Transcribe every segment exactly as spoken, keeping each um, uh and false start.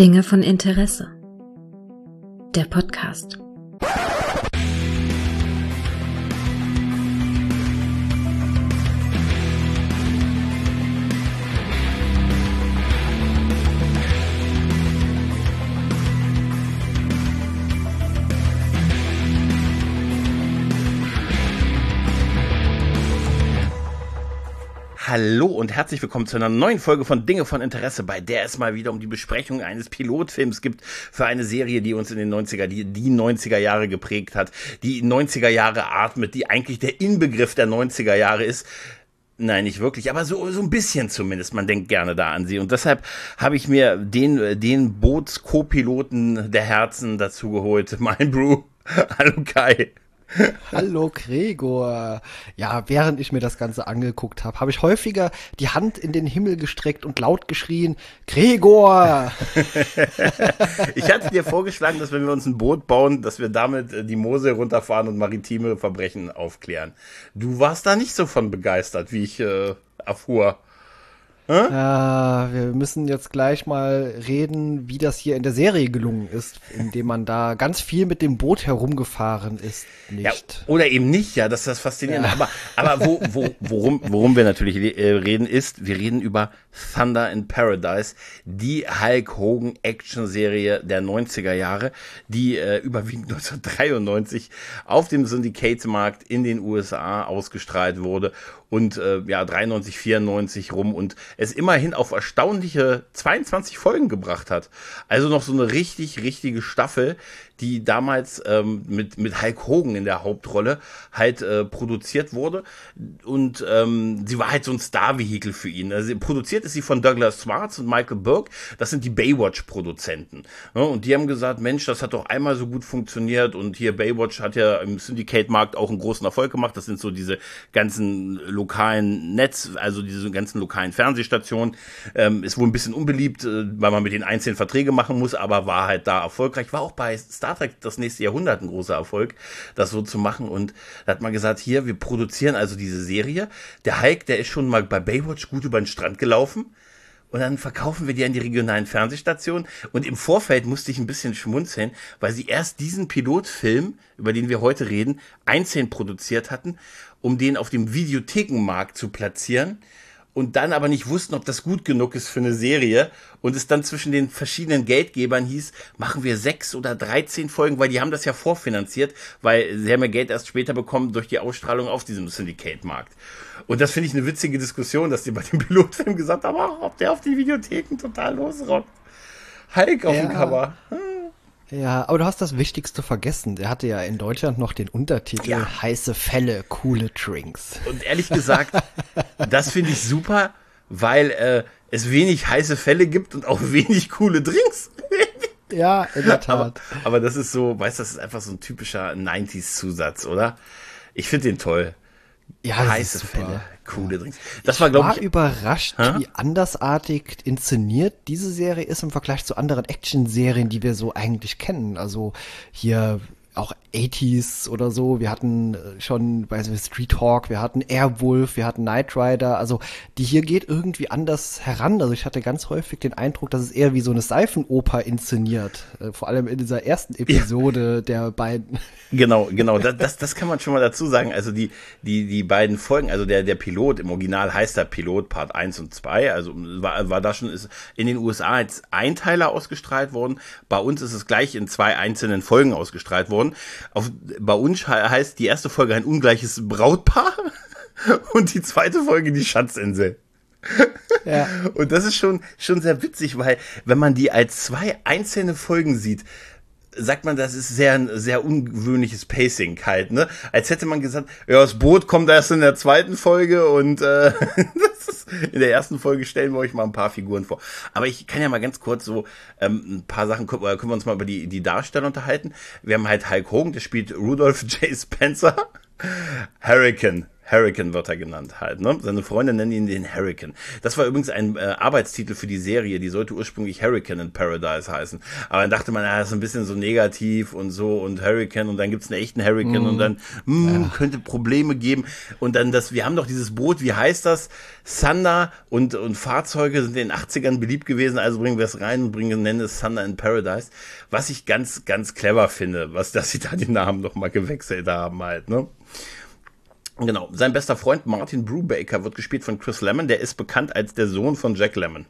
Dinge von Interesse. Der Podcast. Hallo und herzlich willkommen zu einer neuen Folge von Dinge von Interesse, bei der es mal wieder um die Besprechung eines Pilotfilms gibt für eine Serie, die uns in den neunziger, die, die neunziger Jahre geprägt hat, die neunziger Jahre atmet, die eigentlich der Inbegriff der neunziger Jahre ist. Nein, nicht wirklich, aber so, so ein bisschen zumindest. Man denkt gerne da an sie. Und deshalb habe ich mir den, den Boots-Co-Piloten der Herzen dazu geholt. Mein Bro. Hallo Kai. Hallo Gregor. Ja, während ich mir das Ganze angeguckt habe, habe ich häufiger die Hand in den Himmel gestreckt und laut geschrien, Gregor! Ich hatte dir vorgeschlagen, dass wenn wir uns ein Boot bauen, dass wir damit die Mosel runterfahren und maritime Verbrechen aufklären. Du warst da nicht so von begeistert, wie ich äh, erfuhr. Hm? Ja, wir müssen jetzt gleich mal reden, wie das hier in der Serie gelungen ist, indem man da ganz viel mit dem Boot herumgefahren ist. Nicht. Ja, oder eben nicht, ja, das ist das Faszinierende. Ja. Aber, aber wo, wo, worum, worum wir natürlich äh, reden ist, wir reden über Thunder in Paradise, die Hulk Hogan Action-Serie der neunziger Jahre, die äh, überwiegend neunzehnhundertdreiundneunzig auf dem Syndicated-Markt in den U S A ausgestrahlt wurde und äh, ja, dreiundneunzig, vierundneunzig rum und es immerhin auf erstaunliche zweiundzwanzig Folgen gebracht hat. Also noch so eine richtig, richtige Staffel, die damals ähm, mit, mit Hulk Hogan in der Hauptrolle halt äh, produziert wurde. Und ähm, sie war halt so ein Star-Vehikel für ihn. Also produziert ist sie von Douglas Swartz und Michael Burke. Das sind die Baywatch-Produzenten. Ja, und die haben gesagt, Mensch, das hat doch einmal so gut funktioniert. Und hier Baywatch hat ja im Syndicate-Markt auch einen großen Erfolg gemacht. Das sind so diese ganzen lokalen Netz, also diese ganzen lokalen Fernsehstationen. Ähm, ist wohl ein bisschen unbeliebt, äh, weil man mit den einzelnen Verträge machen muss, aber war halt da erfolgreich. War auch bei Star Trek das nächste Jahrhundert ein großer Erfolg, das so zu machen. Und da hat man gesagt, hier, wir produzieren also diese Serie. Der Hulk, der ist schon mal bei Baywatch gut über den Strand gelaufen. Und dann verkaufen wir die an die regionalen Fernsehstationen. Und im Vorfeld musste ich ein bisschen schmunzeln, weil sie erst diesen Pilotfilm, über den wir heute reden, einzeln produziert hatten, um den auf dem Videothekenmarkt zu platzieren. Und dann aber nicht wussten, ob das gut genug ist für eine Serie. Und es dann zwischen den verschiedenen Geldgebern hieß, machen wir sechs oder dreizehn Folgen, weil die haben das ja vorfinanziert, weil sie haben ja Geld erst später bekommen durch die Ausstrahlung auf diesem Syndicate-Markt. Und das finde ich eine witzige Diskussion, dass die bei dem Pilotfilm gesagt haben, ach, ob der auf die Videotheken total losrockt. Hulk auf ja. dem Cover. Hm. Ja, aber du hast das Wichtigste vergessen. Der hatte ja in Deutschland noch den Untertitel ja. Heiße Fälle, coole Drinks. Und ehrlich gesagt, das finde ich super, weil äh, es wenig heiße Fälle gibt und auch wenig coole Drinks. Ja, in der Tat. Aber, aber das ist so, weißt du, das ist einfach so ein typischer neunziger-Zusatz, oder? Ich finde den toll. Ja, heiße Fälle, coole Drinks. Das war, ich glaube war ich, überrascht, hä? wie andersartig inszeniert diese Serie ist im Vergleich zu anderen Action-Serien, die wir so eigentlich kennen. Also hier auch achtziger oder so. Wir hatten schon bei Street Hawk, wir hatten Airwolf, wir hatten Knight Rider. Also die hier geht irgendwie anders heran. Also ich hatte ganz häufig den Eindruck, dass es eher wie so eine Seifenoper inszeniert. Äh, vor allem in dieser ersten Episode ja. der beiden. Genau, genau. Das, das, das kann man schon mal dazu sagen. Also die, die, die beiden Folgen, also der, der Pilot, im Original heißt der Pilot Part eins und zwei. Also war, war da schon, ist in den U S A als Einteiler ausgestrahlt worden. Bei uns ist es gleich in zwei einzelnen Folgen ausgestrahlt worden. Auf, bei uns heißt die erste Folge ein ungleiches Brautpaar und die zweite Folge die Schatzinsel. Ja. Und das ist schon, schon sehr witzig, weil wenn man die als zwei einzelne Folgen sieht, sagt man, das ist sehr, sehr ungewöhnliches Pacing halt, ne? Als hätte man gesagt, ja, das Boot kommt erst in der zweiten Folge und äh, das ist, in der ersten Folge stellen wir euch mal ein paar Figuren vor. Aber ich kann ja mal ganz kurz so ähm, ein paar Sachen, können wir uns mal über die, die Darsteller unterhalten. Wir haben halt Hulk Hogan, der spielt Rudolph J. Spencer. Hurricane. Hurricane wird er genannt halt, ne? Seine Freunde nennen ihn den Hurricane. Das war übrigens ein äh, Arbeitstitel für die Serie, die sollte ursprünglich Hurricane in Paradise heißen. Aber dann dachte man, ja, das ist ein bisschen so negativ und so und Hurricane und dann gibt's einen echten Hurricane mm. und dann mh, ja. könnte Probleme geben. Und dann das, wir haben doch dieses Boot, wie heißt das? Thunder und, und Fahrzeuge sind in den achtzigern beliebt gewesen, also bringen wir es rein und bringen, nennen es Thunder in Paradise. Was ich ganz, ganz clever finde, was, dass sie da die Namen nochmal gewechselt haben halt, ne? Genau, sein bester Freund Martin Brubaker wird gespielt von Chris Lemmon, der ist bekannt als der Sohn von Jack Lemmon.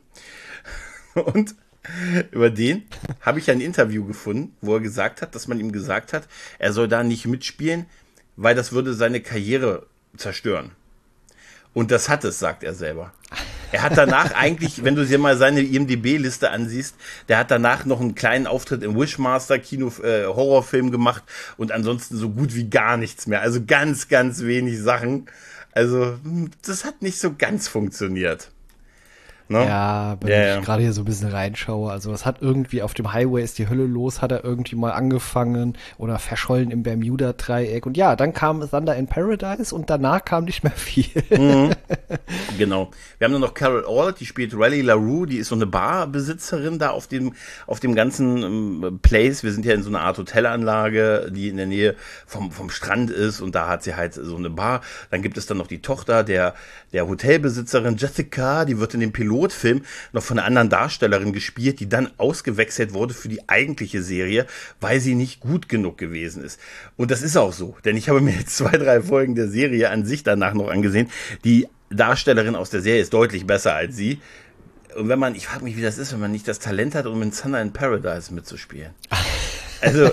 Und über den habe ich ein Interview gefunden, wo er gesagt hat, dass man ihm gesagt hat, er soll da nicht mitspielen, weil das würde seine Karriere zerstören. Und das hat es, sagt er selber. Er hat danach eigentlich, wenn du dir mal seine I M D B-Liste ansiehst, der hat danach noch einen kleinen Auftritt im Wishmaster Kino, äh, Horrorfilm gemacht und ansonsten so gut wie gar nichts mehr. Also ganz, ganz wenig Sachen. Also das hat nicht so ganz funktioniert. No? Ja, wenn ja, ich ja. gerade hier so ein bisschen reinschaue, also es hat irgendwie auf dem Highway ist die Hölle los, hat er irgendwie mal angefangen oder verschollen im Bermuda-Dreieck und ja, dann kam Thunder in Paradise und danach kam nicht mehr viel. Mhm. Genau. Wir haben nur noch Carol Alt, die spielt Rally LaRue, die ist so eine Barbesitzerin da auf dem auf dem ganzen ähm, Place. Wir sind ja in so einer Art Hotelanlage, die in der Nähe vom vom Strand ist und da hat sie halt so eine Bar. Dann gibt es dann noch die Tochter der der Hotelbesitzerin Jessica, die wird in dem Pilotfilm noch von einer anderen Darstellerin gespielt, die dann ausgewechselt wurde für die eigentliche Serie, weil sie nicht gut genug gewesen ist. Und das ist auch so, denn ich habe mir jetzt zwei, drei Folgen der Serie an sich danach noch angesehen. Die Darstellerin aus der Serie ist deutlich besser als sie. Und wenn man, ich frage mich, wie das ist, wenn man nicht das Talent hat, um in Thunder in Paradise mitzuspielen. Also,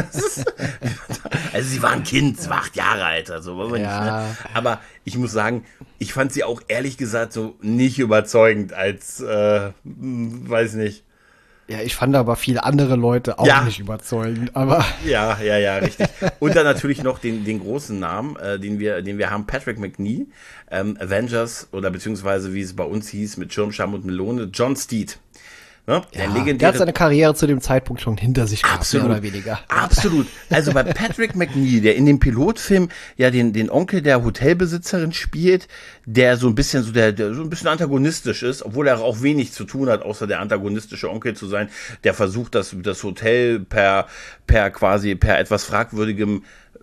also sie war ein Kind, sie war acht Jahre alt, also wollen wir ja. nicht, ne? Aber ich muss sagen, ich fand sie auch ehrlich gesagt so nicht überzeugend als, äh, weiß nicht. Ja, ich fand aber viele andere Leute auch ja. nicht überzeugend, aber. Ja, ja, ja, richtig. Und dann natürlich noch den, den großen Namen, äh, den wir, den wir haben, Patrick Macnee, ähm, Avengers, oder beziehungsweise wie es bei uns hieß, mit Schirmscham und Melone, John Steed. Ne? Ja, der, der hat seine Karriere zu dem Zeitpunkt schon hinter sich gehabt, absolut, mehr oder weniger. Absolut. Also bei Patrick Macnee, der in dem Pilotfilm ja den, den Onkel der Hotelbesitzerin spielt, der so ein bisschen so der, der so ein bisschen antagonistisch ist, obwohl er auch wenig zu tun hat, außer der antagonistische Onkel zu sein, der versucht, das, das Hotel per, per quasi, per etwas fragwürdigem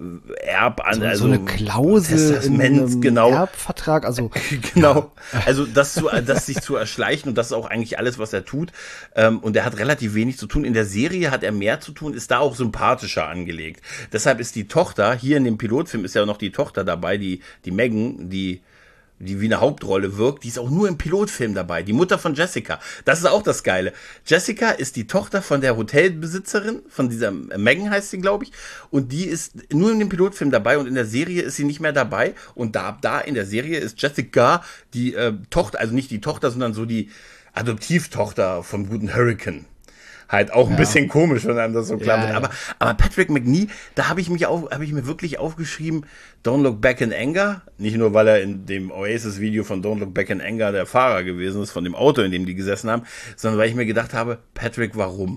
Erb an, so, also so eine Klausel in einem genau. Erbvertrag, also genau, also das zu, das sich zu erschleichen und das ist auch eigentlich alles, was er tut. Ähm, und er hat relativ wenig zu tun. In der Serie hat er mehr zu tun, ist da auch sympathischer angelegt. Deshalb ist die Tochter hier in dem Pilotfilm ist ja noch die Tochter dabei, die die Megan, die die wie eine Hauptrolle wirkt, die ist auch nur im Pilotfilm dabei. Die Mutter von Jessica. Das ist auch das Geile. Jessica ist die Tochter von der Hotelbesitzerin, von dieser Megan heißt sie, glaube ich. Und die ist nur in dem Pilotfilm dabei und in der Serie ist sie nicht mehr dabei. Und da, da in der Serie ist Jessica die äh, Tochter, also nicht die Tochter, sondern so die Adoptivtochter vom guten Hurricane. Halt auch ein ja. bisschen komisch, wenn einem das so klar ja, wird. Aber, ja. aber Patrick Macnee, da habe ich mich auch, habe ich mir wirklich aufgeschrieben, Don't Look Back in Anger. Nicht nur, weil er in dem Oasis-Video von Don't Look Back in Anger der Fahrer gewesen ist, von dem Auto, in dem die gesessen haben, sondern weil ich mir gedacht habe, Patrick, warum?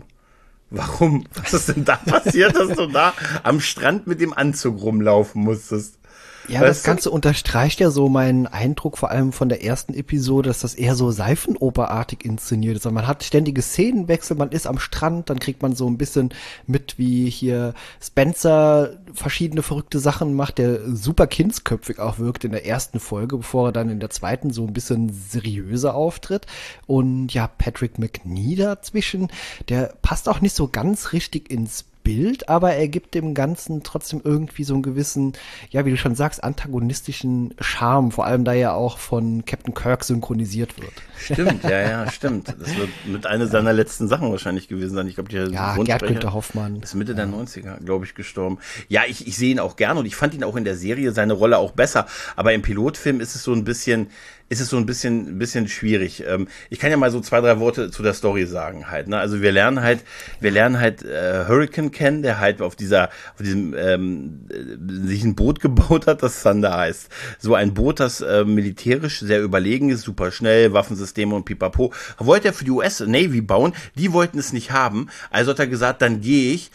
Warum? Was ist denn da passiert, dass du da am Strand mit dem Anzug rumlaufen musstest? Ja, weißt das Ganze du? unterstreicht ja so meinen Eindruck, vor allem von der ersten Episode, dass das eher so Seifenoperartig inszeniert ist. Also man hat ständige Szenenwechsel, man ist am Strand, dann kriegt man so ein bisschen mit, wie hier Spencer verschiedene verrückte Sachen macht, der super kindsköpfig auch wirkt in der ersten Folge, bevor er dann in der zweiten so ein bisschen seriöser auftritt. Und ja, Patrick Macnee dazwischen, der passt auch nicht so ganz richtig ins Bild, aber er gibt dem Ganzen trotzdem irgendwie so einen gewissen, ja, wie du schon sagst, antagonistischen Charme, vor allem da er auch von Captain Kirk synchronisiert wird. Stimmt, ja, ja, stimmt. Das wird mit einer seiner letzten Sachen wahrscheinlich gewesen sein. Ich glaube, der ja, Gerd Günther Hoffmann ist Mitte ja. der neunziger, glaube ich, gestorben. Ja, ich, ich sehe ihn auch gern und ich fand ihn auch in der Serie, seine Rolle auch besser, aber im Pilotfilm ist es so ein bisschen, ist es so ein bisschen, ein bisschen schwierig. Ähm, ich kann ja mal so zwei, drei Worte zu der Story sagen halt, ne? Also wir lernen halt, wir lernen halt äh, Hurricane kennen, der halt auf dieser, auf diesem, ähm, äh, sich ein Boot gebaut hat, das Thunder heißt. So ein Boot, das äh, militärisch sehr überlegen ist, super schnell, Waffensysteme und pipapo. Wollte er für die U S Navy bauen, die wollten es nicht haben, also hat er gesagt, dann gehe ich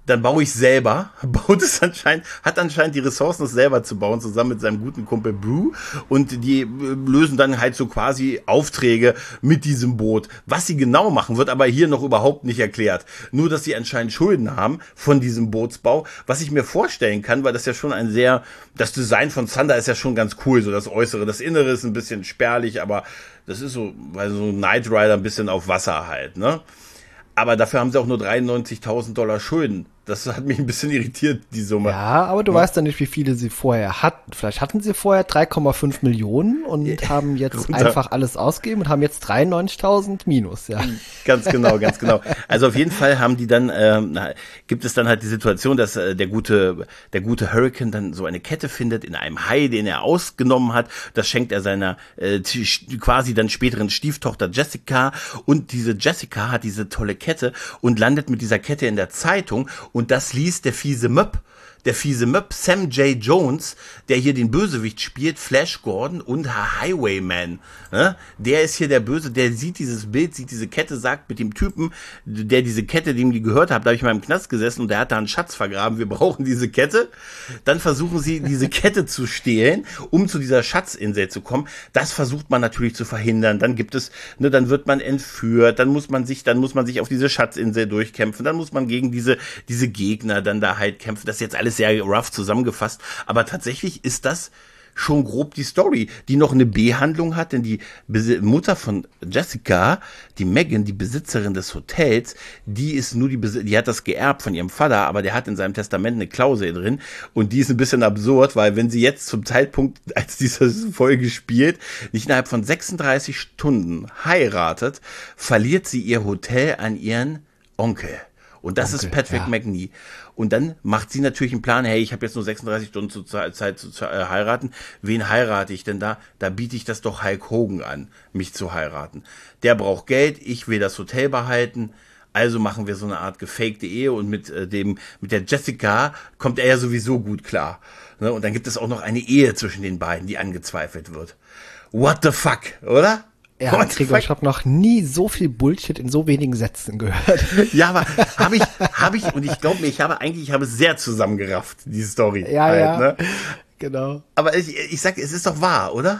dann baue ich selber, baut es anscheinend, hat anscheinend die Ressourcen, es selber zu bauen, zusammen mit seinem guten Kumpel Brew, und die lösen dann halt so quasi Aufträge mit diesem Boot. Was sie genau machen, wird aber hier noch überhaupt nicht erklärt. Nur, dass sie anscheinend Schulden haben von diesem Bootsbau, was ich mir vorstellen kann, weil das ja schon ein sehr, das Design von Thunder ist ja schon ganz cool, so das Äußere, das Innere ist ein bisschen spärlich, aber das ist so, weil so Knight Rider ein bisschen auf Wasser halt, ne? Aber dafür haben sie auch nur dreiundneunzigtausend Dollar Schulden. Das hat mich ein bisschen irritiert, die Summe. Ja, aber du ja. weißt ja nicht, wie viele sie vorher hatten. Vielleicht hatten sie vorher drei Komma fünf Millionen und ja. haben jetzt Runter. einfach alles ausgegeben und haben jetzt dreiundneunzigtausend minus, ja. Ganz genau, ganz genau. Also auf jeden Fall haben die dann, ähm, gibt es dann halt die Situation, dass äh, der gute, der gute Hurricane dann so eine Kette findet in einem Hai, den er ausgenommen hat. Das schenkt er seiner äh, quasi dann späteren Stieftochter Jessica, und diese Jessica hat diese tolle Kette und landet mit dieser Kette in der Zeitung. Und das liest der fiese Möb, der fiese Möb, Sam J. Jones, der hier den Bösewicht spielt, Flash Gordon und Highwayman. Ne? Der ist hier der Böse, der sieht dieses Bild, sieht diese Kette, sagt mit dem Typen, der diese Kette, dem die gehört hat, da habe ich mal im Knast gesessen und der hat da einen Schatz vergraben, wir brauchen diese Kette. Dann versuchen sie, diese Kette zu stehlen, um zu dieser Schatzinsel zu kommen. Das versucht man natürlich zu verhindern. Dann gibt es, ne, dann wird man entführt, dann muss man sich, dann muss man sich auf diese Schatzinsel durchkämpfen, dann muss man gegen diese, diese Gegner dann da halt kämpfen. Das ist jetzt alles sehr rough zusammengefasst, aber tatsächlich ist das schon grob die Story, die noch eine B-Handlung hat, denn die Bes- Mutter von Jessica, die Megan, die Besitzerin des Hotels, die ist nur die, Bes- die hat das geerbt von ihrem Vater, aber der hat in seinem Testament eine Klausel drin, und die ist ein bisschen absurd, weil wenn sie jetzt zum Zeitpunkt, als diese Folge spielt, nicht innerhalb von sechsunddreißig Stunden heiratet, verliert sie ihr Hotel an ihren Onkel. Und das Onkel, ist Patrick ja. McNee. Und dann macht sie natürlich einen Plan, hey, ich habe jetzt nur sechsunddreißig Stunden zu Zeit, Zeit zu äh, heiraten. Wen heirate ich denn da? Da biete ich das doch Hulk Hogan an, mich zu heiraten. Der braucht Geld, ich will das Hotel behalten. Also machen wir so eine Art gefakte Ehe, und mit äh, dem mit der Jessica kommt er ja sowieso gut klar. Ne? Und dann gibt es auch noch eine Ehe zwischen den beiden, die angezweifelt wird. What the fuck, oder? Ja, Gregor, ich habe noch nie so viel Bullshit in so wenigen Sätzen gehört. Ja, aber habe ich, habe ich, und ich glaube mir, ich habe eigentlich, ich habe es sehr zusammengerafft, die Story. Ja, halt, ja, ne? Genau. Aber ich, ich sag, es ist doch wahr, oder?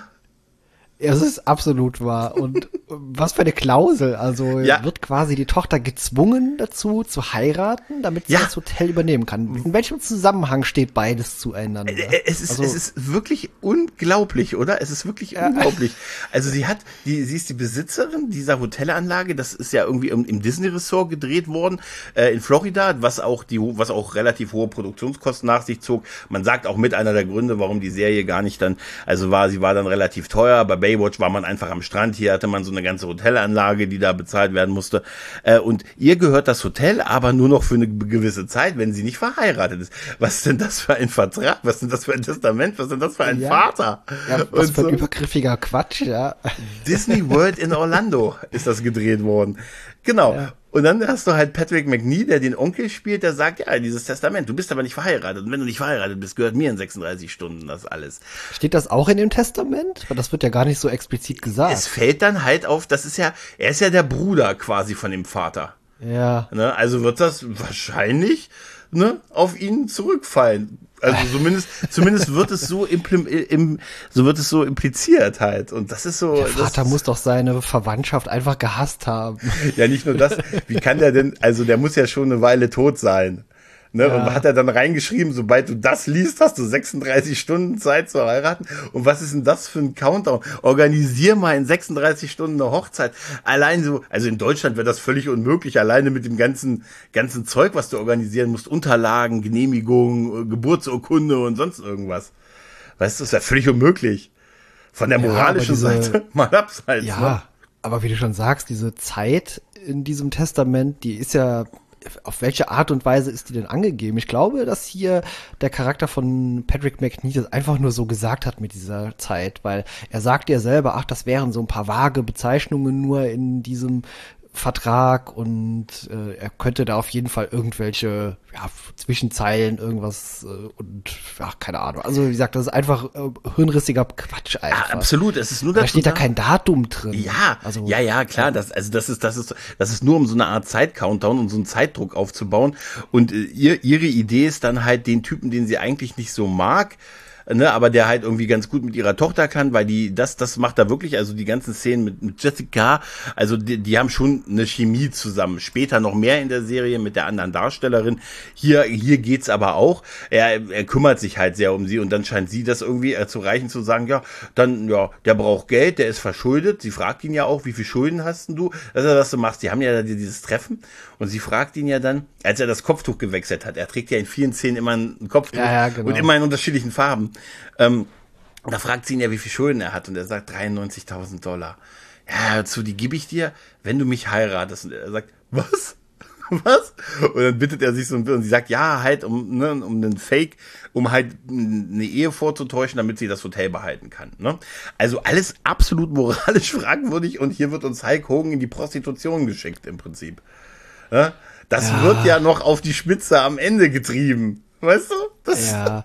Es ist absolut wahr. Und was für eine Klausel. Also ja. wird quasi die Tochter gezwungen dazu zu heiraten, damit sie ja. das Hotel übernehmen kann. In welchem Zusammenhang steht beides zueinander? Es ist, also, es ist wirklich unglaublich, oder? Es ist wirklich ja. unglaublich. Also sie hat, die, sie ist die Besitzerin dieser Hotelanlage. Das ist ja irgendwie im, im Disney Resort gedreht worden, äh, in Florida, was auch die, was auch relativ hohe Produktionskosten nach sich zog. Man sagt auch mit einer der Gründe, warum die Serie gar nicht dann, also war, sie war dann relativ teuer. Bei Baywatch war man einfach am Strand, hier hatte man so eine ganze Hotelanlage, die da bezahlt werden musste. Äh, und ihr gehört das Hotel, aber nur noch für eine gewisse Zeit, wenn sie nicht verheiratet ist. Was ist denn das für ein Vertrag? Was ist denn das für ein Testament? Was ist denn das für ein ja. Vater? Ja, was und für ein so übergriffiger Quatsch, ja. Disney World in Orlando ist das gedreht worden. Genau. Ja. Und dann hast du halt Patrick McNee, der den Onkel spielt, der sagt, ja, dieses Testament, du bist aber nicht verheiratet. Und wenn du nicht verheiratet bist, gehört mir in sechsunddreißig Stunden das alles. Steht das auch in dem Testament? Weil das wird ja gar nicht so explizit gesagt. Es fällt dann halt auf, das ist ja, er ist ja der Bruder quasi von dem Vater. Ja. Ne? Also wird das wahrscheinlich, ne, auf ihn zurückfallen. Also zumindest, zumindest wird es so implim, im, so wird es so impliziert halt. Und das ist so. Der Vater das, muss doch seine Verwandtschaft einfach gehasst haben. Ja, nicht nur das. Wie kann der denn, also der muss ja schon eine Weile tot sein. Ne? Ja. Und hat er dann reingeschrieben, sobald du das liest, hast du sechsunddreißig Stunden Zeit zu heiraten. Und was ist denn das für ein Countdown? Organisier mal in sechsunddreißig Stunden eine Hochzeit. Allein so, also in Deutschland wäre das völlig unmöglich, alleine mit dem ganzen, ganzen Zeug, was du organisieren musst, Unterlagen, Genehmigungen, Geburtsurkunde und sonst irgendwas. Weißt du, das wäre völlig unmöglich. Von der moralischen ja, diese, Seite mal abseits. Ja, ne? Aber wie du schon sagst, diese Zeit in diesem Testament, die ist ja, auf welche Art und Weise ist die denn angegeben? Ich glaube, dass hier der Charakter von Patrick McNee das einfach nur so gesagt hat mit dieser Zeit, weil er sagt ja selber, ach, das wären so ein paar vage Bezeichnungen nur in diesem Vertrag und äh, er könnte da auf jeden Fall irgendwelche ja, Zwischenzeilen, irgendwas äh, und ja, keine Ahnung. Also wie gesagt, das ist einfach äh, hirnrissiger Quatsch einfach. Ja, absolut, es ist nur da dazu steht da da, kein Datum drin. Ja, also, ja, ja, klar, das, also das ist, das ist, das ist nur um so eine Art Zeit-Countdown und so einen Zeitdruck aufzubauen und äh, ihr, ihre Idee ist dann halt den Typen, den sie eigentlich nicht so mag, ne, aber der halt irgendwie ganz gut mit ihrer Tochter kann, weil die, das, das macht da wirklich, also die ganzen Szenen mit, mit Jessica, also die, die haben schon eine Chemie zusammen. Später noch mehr in der Serie mit der anderen Darstellerin. Hier, hier geht's aber auch. Er, er kümmert sich halt sehr um sie und dann scheint sie das irgendwie äh, zu reichen, zu sagen, ja, dann, ja, der braucht Geld, der ist verschuldet. Sie fragt ihn ja auch, wie viel Schulden hast denn du? Das ist, was du machst. Die haben ja dieses Treffen und sie fragt ihn ja dann, als er das Kopftuch gewechselt hat. Er trägt ja in vielen Szenen immer ein Kopftuch ja, ja, genau. und immer in unterschiedlichen Farben. Ähm, da fragt sie ihn ja, wie viel Schulden er hat und er sagt dreiundneunzigtausend Dollar. Ja, hör zu, die gebe ich dir, wenn du mich heiratest. Und er sagt, was? Was? Und dann bittet er sich so ein bisschen und sie sagt, ja, halt um, ne, um einen Fake, um halt eine Ehe vorzutäuschen, damit sie das Hotel behalten kann. Ne? Also alles absolut moralisch fragwürdig und hier wird uns Hulk Hogan in die Prostitution geschickt im Prinzip. Ja? Das ja. wird ja noch auf die Spitze am Ende getrieben. Weißt du? Das ja.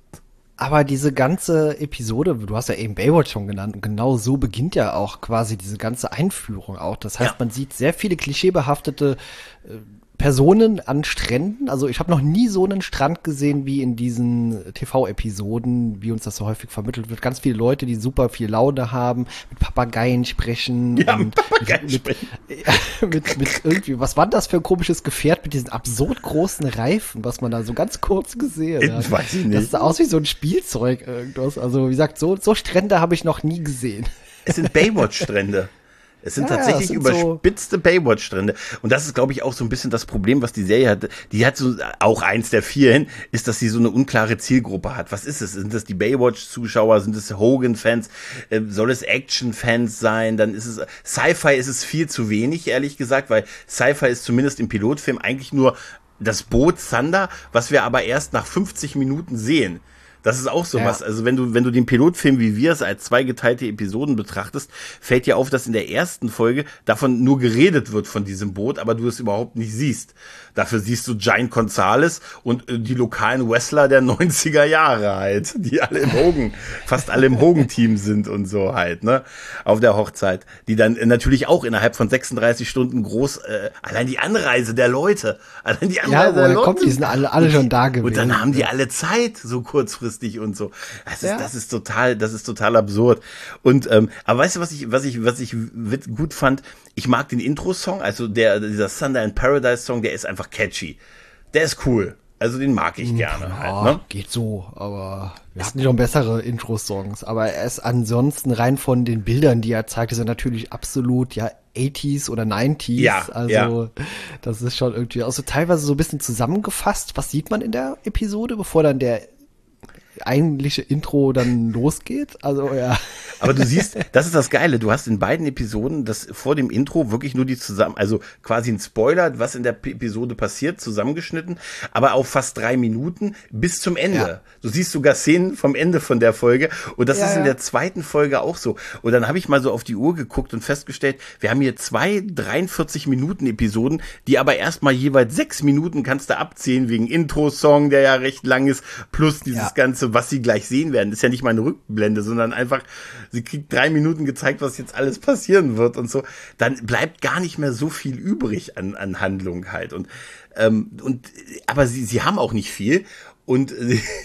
Aber diese ganze Episode, du hast ja eben Baywatch schon genannt, und genau so beginnt ja auch quasi diese ganze Einführung auch. Das heißt, ja. man sieht sehr viele klischeebehaftete äh, Personen an Stränden. Also ich habe noch nie so einen Strand gesehen wie in diesen T V-Episoden, wie uns das so häufig vermittelt wird. Ganz viele Leute, die super viel Laune haben, mit Papageien sprechen. Ja, und mit Papageien mit, sprechen. Mit, mit, mit irgendwie, was war das für ein komisches Gefährt mit diesen absurd großen Reifen, was man da so ganz kurz gesehen hat. Ich weiß ich nicht. Das sah aus wie so ein Spielzeug irgendwas. Also wie gesagt, so, so Strände habe ich noch nie gesehen. Es sind Baywatch-Strände. Es sind ja, tatsächlich sind überspitzte so Baywatch-Strände. Und das ist, glaube ich, auch so ein bisschen das Problem, was die Serie hat. Die hat so, auch eins der vielen, ist, dass sie so eine unklare Zielgruppe hat. Was ist es? Sind das die Baywatch-Zuschauer? Sind es Hogan-Fans? Äh, soll es Action-Fans sein? Dann ist es, Sci-Fi ist es viel zu wenig, ehrlich gesagt, weil Sci-Fi ist zumindest im Pilotfilm eigentlich nur das Boot Thunder, was wir aber erst nach fünfzig Minuten sehen. Das ist auch so ja. was. Also wenn du, wenn du den Pilotfilm, wie wir es als zwei geteilte Episoden betrachtest, fällt dir auf, dass in der ersten Folge davon nur geredet wird von diesem Boot, aber du es überhaupt nicht siehst. Dafür siehst du Giant Gonzalez und äh, die lokalen Wrestler der neunziger Jahre halt, die alle im Hogan, fast alle im Hogan-Team sind und so halt, ne, auf der Hochzeit. Die dann äh, natürlich auch innerhalb von sechsunddreißig Stunden groß, äh, allein die Anreise der Leute, allein die Anreise ja, der Leute. Kommt, die sind alle, alle schon da gewesen. Und dann haben die alle Zeit, so kurzfristig und so. Das ist, ja. das ist total, das ist total absurd. Und, ähm, aber weißt du, was ich, was ich, was ich gut fand? Ich mag den Intro-Song, also der, dieser Thunder in Paradise Song, der ist einfach catchy. Der ist cool. Also den mag ich gerne ja, halt, ne? Geht so, aber wir hatten noch bessere Intro-Songs. Aber er ist ansonsten rein von den Bildern, die er zeigt, ist er natürlich absolut, ja, achtziger oder neunziger. Ja, also ja. das ist schon irgendwie, also teilweise so ein bisschen zusammengefasst. Was sieht man in der Episode, bevor dann der eigentliche Intro dann losgeht? Also, ja. Aber du siehst, das ist das Geile, du hast in beiden Episoden das vor dem Intro wirklich nur die zusammen, also quasi ein Spoiler, was in der P- Episode passiert, zusammengeschnitten, aber auf fast drei Minuten bis zum Ende. Ja. Du siehst sogar Szenen vom Ende von der Folge und das ja, ist in der zweiten Folge auch so. Und dann habe ich mal so auf die Uhr geguckt und festgestellt, wir haben hier zwei dreiundvierzig Minuten Episoden, die aber erstmal jeweils sechs Minuten kannst du abzählen wegen Intro-Song, der ja recht lang ist, plus dieses ja. ganze, was sie gleich sehen werden. Das ist ja nicht mal eine Rückblende, sondern einfach, sie kriegt drei Minuten gezeigt, was jetzt alles passieren wird und so. Dann bleibt gar nicht mehr so viel übrig an, an Handlung halt. Und, ähm, und, aber sie, sie haben auch nicht viel. Und,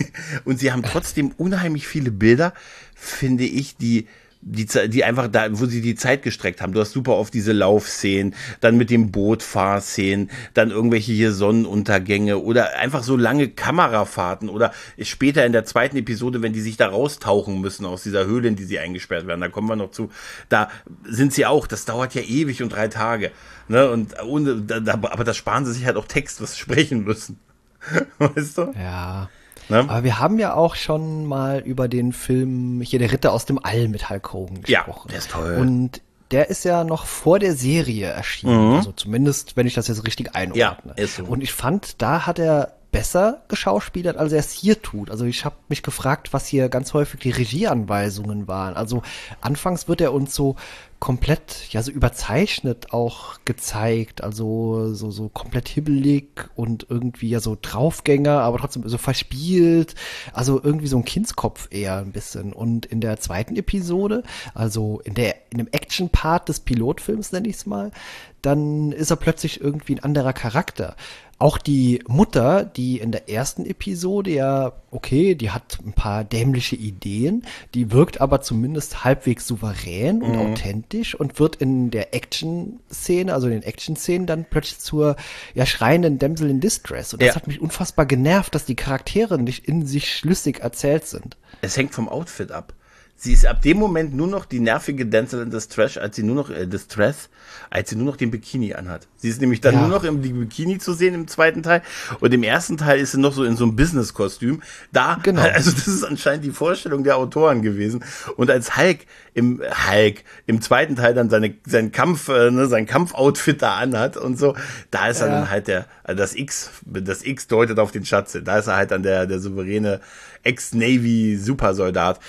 und sie haben trotzdem unheimlich viele Bilder, finde ich, die, die, die einfach da, wo sie die Zeit gestreckt haben. Du hast super oft diese Laufszenen, dann mit dem Bootfahrszenen, dann irgendwelche hier Sonnenuntergänge oder einfach so lange Kamerafahrten oder später in der zweiten Episode, wenn die sich da raustauchen müssen aus dieser Höhle, in die sie eingesperrt werden, da kommen wir noch zu, da sind sie auch, das dauert ja ewig und drei Tage, ne, und ohne, da, aber da sparen sie sich halt auch Text, was sie sprechen müssen. Weißt du? Ja. Ne? Aber wir haben ja auch schon mal über den Film hier Der Ritter aus dem All mit Hulk Hogan gesprochen. Ja, der ist toll. Und der ist ja noch vor der Serie erschienen. Mhm. Also zumindest, wenn ich das jetzt richtig einordne. Ja, ist so. Und ich fand, da hat er besser geschauspielert, als er es hier tut. Also ich habe mich gefragt, was hier ganz häufig die Regieanweisungen waren. Also anfangs wird er uns so komplett, ja, so überzeichnet auch gezeigt, also so, so komplett hibbelig und irgendwie ja so Draufgänger, aber trotzdem so verspielt, also irgendwie so ein Kindskopf eher ein bisschen. Und in der zweiten Episode, also in der, in dem Action-Part des Pilotfilms, nenne ich es mal, dann ist er plötzlich irgendwie ein anderer Charakter. Auch die Mutter, die in der ersten Episode ja, okay, die hat ein paar dämliche Ideen, die wirkt aber zumindest halbwegs souverän und mhm. authentisch und wird in der Action-Szene, also in den Action-Szenen dann plötzlich zur ja, schreienden Damsel in Distress. Und das ja. hat mich unfassbar genervt, dass die Charaktere nicht in sich schlüssig erzählt sind. Es hängt vom Outfit ab. Sie ist ab dem Moment nur noch die nervige Damsel in Distress, als sie nur noch äh, Distress, als sie nur noch den Bikini anhat. Sie ist nämlich dann ja. nur noch im Bikini zu sehen im zweiten Teil und im ersten Teil ist sie noch so in so einem Business-Kostüm. Da, genau. Also das ist anscheinend die Vorstellung der Autoren gewesen. Und als Hulk im Hulk im zweiten Teil dann seine sein Kampf, äh, ne, sein Kampfoutfit da anhat und so, da ist ja. er dann halt der also das X, das X deutet auf den Schatz. Da ist er halt dann der der souveräne Ex-Navy-Supersoldat.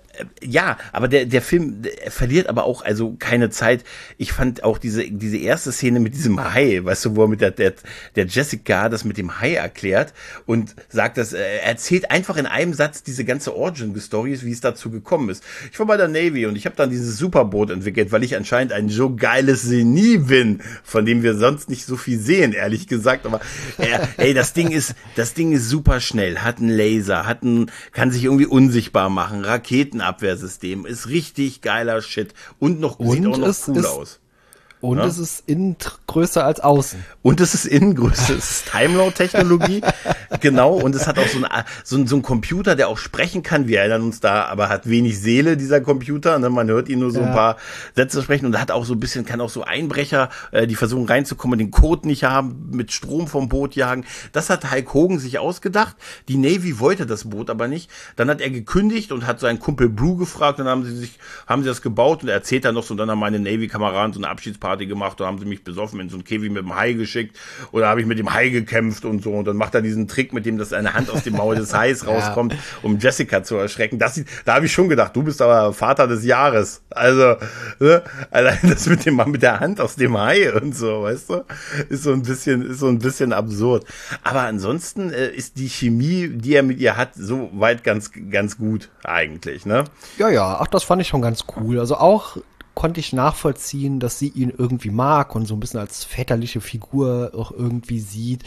Ja, aber der der Film der verliert aber auch also keine Zeit. Ich fand auch diese diese erste Szene mit diesem Hai, weißt du, wo er mit der der, der Jessica das mit dem Hai erklärt und sagt, dass er erzählt einfach in einem Satz diese ganze Origin-Story, wie es dazu gekommen ist. Ich war bei der Navy und ich habe dann dieses Superboot entwickelt, weil ich anscheinend ein so geiles Genie bin, von dem wir sonst nicht so viel sehen, ehrlich gesagt. Aber äh, ey, das Ding ist das Ding ist super schnell, hat einen Laser, hat einen, kann sich irgendwie unsichtbar machen, Raketen Abwehrsystem, ist richtig geiler Shit und noch und sieht auch noch es cool ist, aus. Und ja? es ist innen größer als außen. Und es ist innen größer. Es ist Timeload-Technologie. Genau. Und es hat auch so ein, so ein, so ein Computer, der auch sprechen kann. Wir erinnern uns da, aber hat wenig Seele, dieser Computer. Ne? Man hört ihn nur so ja. ein paar Sätze sprechen. Und hat auch so ein bisschen, kann auch so Einbrecher, äh, die versuchen reinzukommen, den Code nicht haben, mit Strom vom Boot jagen. Das hat Hulk Hogan sich ausgedacht. Die Navy wollte das Boot aber nicht. Dann hat er gekündigt und hat seinen Kumpel Brew gefragt. Dann haben sie sich, haben sie das gebaut und er erzählt dann noch so, und dann haben meine Navy-Kameraden so eine Abschiedsparty gemacht, oder haben sie mich besoffen in so einen Käfig mit dem Hai geschickt oder habe ich mit dem Hai gekämpft und so und dann macht er diesen Trick, mit dem dass eine Hand aus dem Maul des Hais rauskommt, ja. um Jessica zu erschrecken. Das, da habe ich schon gedacht, du bist aber Vater des Jahres. Also, ne? Allein das mit dem mit der Hand aus dem Hai und so, weißt du, ist so ein bisschen, ist so ein bisschen absurd. Aber ansonsten äh, ist die Chemie, die er mit ihr hat, so weit ganz, ganz gut eigentlich, ne? Ja, ja, ach, das fand ich schon ganz cool. Also auch konnte ich nachvollziehen, dass sie ihn irgendwie mag und so ein bisschen als väterliche Figur auch irgendwie sieht.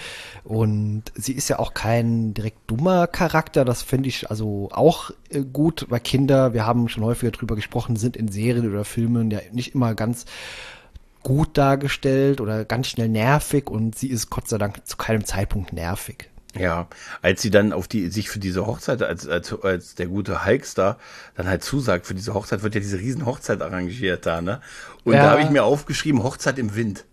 Und sie ist ja auch kein direkt dummer Charakter. Das finde ich also auch äh, gut, weil Kinder, wir haben schon häufiger drüber gesprochen, sind in Serien oder Filmen ja nicht immer ganz gut dargestellt oder ganz schnell nervig. Und sie ist Gott sei Dank zu keinem Zeitpunkt nervig. Ja, als sie dann auf die, sich für diese Hochzeit, als, als, als der gute Hulkstar dann halt zusagt, für diese Hochzeit wird ja diese riesen Hochzeit arrangiert da, ne? Und ja. da habe ich mir aufgeschrieben, Hochzeit im Wind.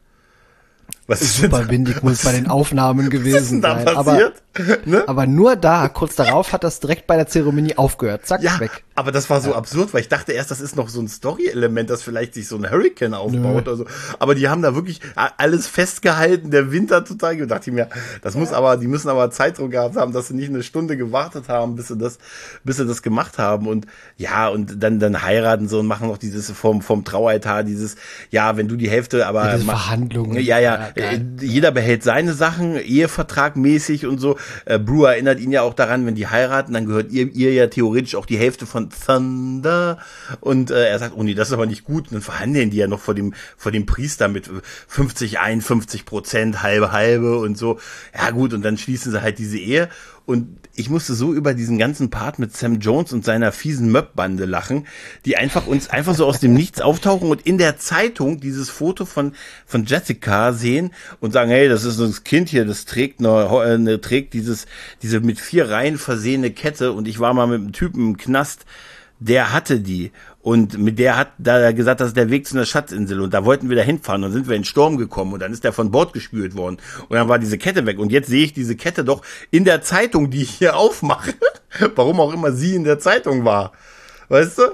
Was ist super windig muss bei den Aufnahmen gewesen sein. Was ist denn da passiert? Aber, ne? aber nur da, kurz darauf hat das direkt bei der Zeremonie aufgehört. Zack, ja, weg. Aber das war so ja. absurd, weil ich dachte erst, das ist noch so ein Story-Element, dass vielleicht sich so ein Hurricane aufbaut oder so. Aber die haben da wirklich alles festgehalten, der Wind hat total, da dachte ich mir, das muss aber, die müssen aber Zeitdruck gehabt haben, dass sie nicht eine Stunde gewartet haben, bis sie das, bis sie das gemacht haben. Und ja, und dann, dann heiraten so und machen noch dieses vom, vom Traualtar, dieses, ja, wenn du die Hälfte, aber. Ja, mach, Verhandlungen. Ja, ja, ja jeder behält seine Sachen, Ehevertragmäßig und so. Äh, Brew erinnert ihn ja auch daran, wenn die heiraten, dann gehört ihr, ihr ja theoretisch auch die Hälfte von Thunder. Und äh, er sagt, oh nee, das ist aber nicht gut. Und dann verhandeln die ja noch vor dem, vor dem Priester mit fünfzig, einundfünfzig Prozent, halbe, halbe und so. Ja gut, und dann schließen sie halt diese Ehe. Und ich musste so über diesen ganzen Part mit Sam Jones und seiner fiesen Möb-Bande lachen, die einfach uns einfach so aus dem Nichts auftauchen und in der Zeitung dieses Foto von von Jessica sehen und sagen, hey, das ist das Kind hier, das trägt eine, eine trägt dieses diese mit vier Reihen versehene Kette und ich war mal mit einem Typen im Knast, der hatte die. Und mit der hat da gesagt, das ist der Weg zu einer Schatzinsel. Und da wollten wir da hinfahren. Und dann sind wir in den Sturm gekommen. Und dann ist der von Bord gespült worden. Und dann war diese Kette weg. Und jetzt sehe ich diese Kette doch in der Zeitung, die ich hier aufmache. Warum auch immer sie in der Zeitung war. Weißt du?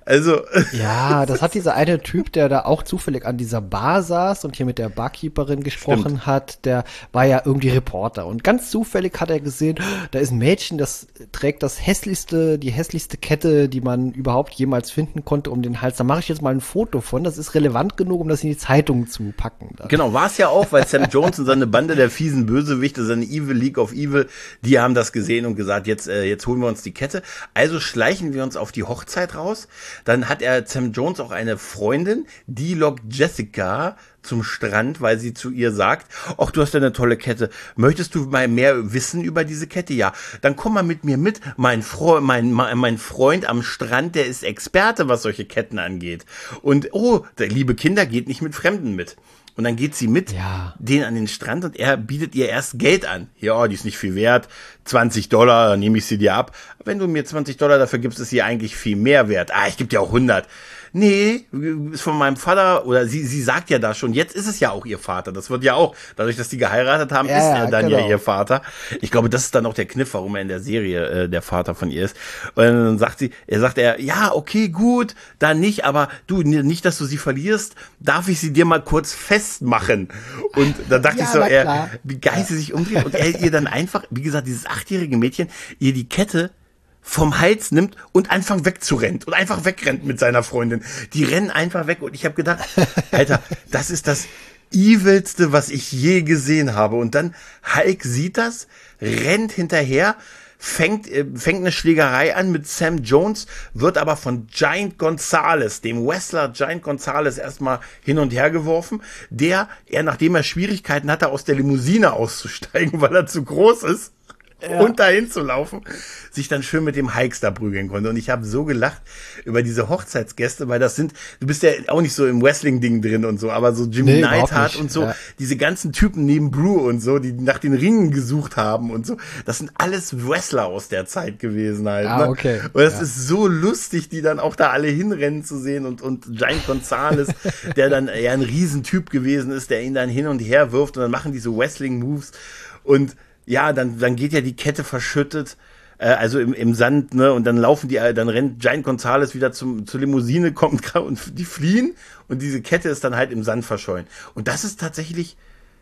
Also. Ja, das hat dieser eine Typ, der da auch zufällig an dieser Bar saß und hier mit der Barkeeperin gesprochen Stimmt. hat, der war ja irgendwie Reporter. Und ganz zufällig hat er gesehen, da ist ein Mädchen, das trägt das hässlichste, die hässlichste Kette, die man überhaupt jemals finden konnte, um den Hals. Da mache ich jetzt mal ein Foto von. Das ist relevant genug, um das in die Zeitung zu packen. Genau, war es ja auch, weil Sam Jones und seine Bande der fiesen Bösewichte, seine Evil League of Evil, die haben das gesehen und gesagt, jetzt, äh, jetzt holen wir uns die Kette. Also schleichen wir uns auf die Hochzeit raus. Dann hat er Sam Jones auch eine Freundin, die lockt Jessica zum Strand, weil sie zu ihr sagt, ach, du hast ja eine tolle Kette. Möchtest du mal mehr wissen über diese Kette? Ja, dann komm mal mit mir mit. Mein, Fre mein, mein Freund am Strand, der ist Experte, was solche Ketten angeht. Und, oh, der liebe Kinder geht nicht mit Fremden mit. Und dann geht sie mit Ja. den an den Strand und er bietet ihr erst Geld an. Ja, die ist nicht viel wert. zwanzig Dollar, dann nehme ich sie dir ab. Wenn du mir zwanzig Dollar dafür gibst, ist sie eigentlich viel mehr wert. Ah, ich gebe dir auch hundert. Nee, ist von meinem Vater, oder sie, sie sagt ja da schon, jetzt ist es ja auch ihr Vater. Das wird ja auch, dadurch, dass die geheiratet haben, Ja, ist ja, er dann genau. ja ihr Vater. Ich glaube, das ist dann auch der Kniff, warum er in der Serie äh, der Vater von ihr ist. Und dann sagt sie, er sagt er, ja, okay, gut, dann nicht, aber du, nicht, dass du sie verlierst, darf ich sie dir mal kurz festmachen. Und da dachte Ja, ich so, na er, klar. wie geil sie sich umdreht und er ihr dann einfach, wie gesagt, dieses achtjährige Mädchen, ihr die Kette vom Hals nimmt und einfach wegzurennt und einfach wegrennt mit seiner Freundin. Die rennen einfach weg und ich habe gedacht, Alter, das ist das Evilste, was ich je gesehen habe. Und dann Hulk sieht das, rennt hinterher, fängt, äh, fängt eine Schlägerei an mit Sam Jones, wird aber von Giant Gonzalez, dem Wrestler Giant Gonzalez, erstmal hin und her geworfen, der, er, nachdem er Schwierigkeiten hatte, aus der Limousine auszusteigen, weil er zu groß ist, ja. und dahin zu laufen, sich dann schön mit dem Hulk da prügeln konnte. Und ich habe so gelacht über diese Hochzeitsgäste, weil das sind, du bist ja auch nicht so im Wrestling-Ding drin und so, aber so Jimmy Nee, Neidhart überhaupt und so, nicht, ja. diese ganzen Typen neben Brew und so, die nach den Ringen gesucht haben und so, das sind alles Wrestler aus der Zeit gewesen halt. Ah, ne? okay. Und das Ja. ist so lustig, die dann auch da alle hinrennen zu sehen und, und Giant Gonzalez, der dann ja ein Riesentyp gewesen ist, der ihn dann hin und her wirft und dann machen die so Wrestling-Moves und ja, dann, dann geht ja die Kette verschüttet, äh, also im, im Sand, ne, und dann laufen die, dann rennt Giant Gonzalez wieder zum, zur Limousine, kommt und die fliehen und diese Kette ist dann halt im Sand verschollen. Und das ist tatsächlich,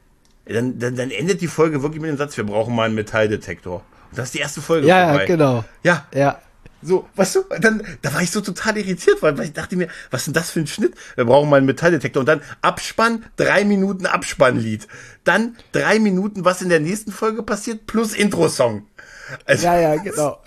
dann, dann, dann endet die Folge wirklich mit dem Satz, wir brauchen mal einen Metalldetektor. Und das ist die erste Folge Ja, vorbei. ja, genau. Ja, Ja. so, weißt du, dann, da war ich so total irritiert, weil, weil ich dachte mir, was ist denn das für ein Schnitt? Wir brauchen mal einen Metalldetektor. Und dann Abspann, drei Minuten Abspannlied. Dann drei Minuten, was in der nächsten Folge passiert, plus Intro-Song. Also, Ja, ja, genau.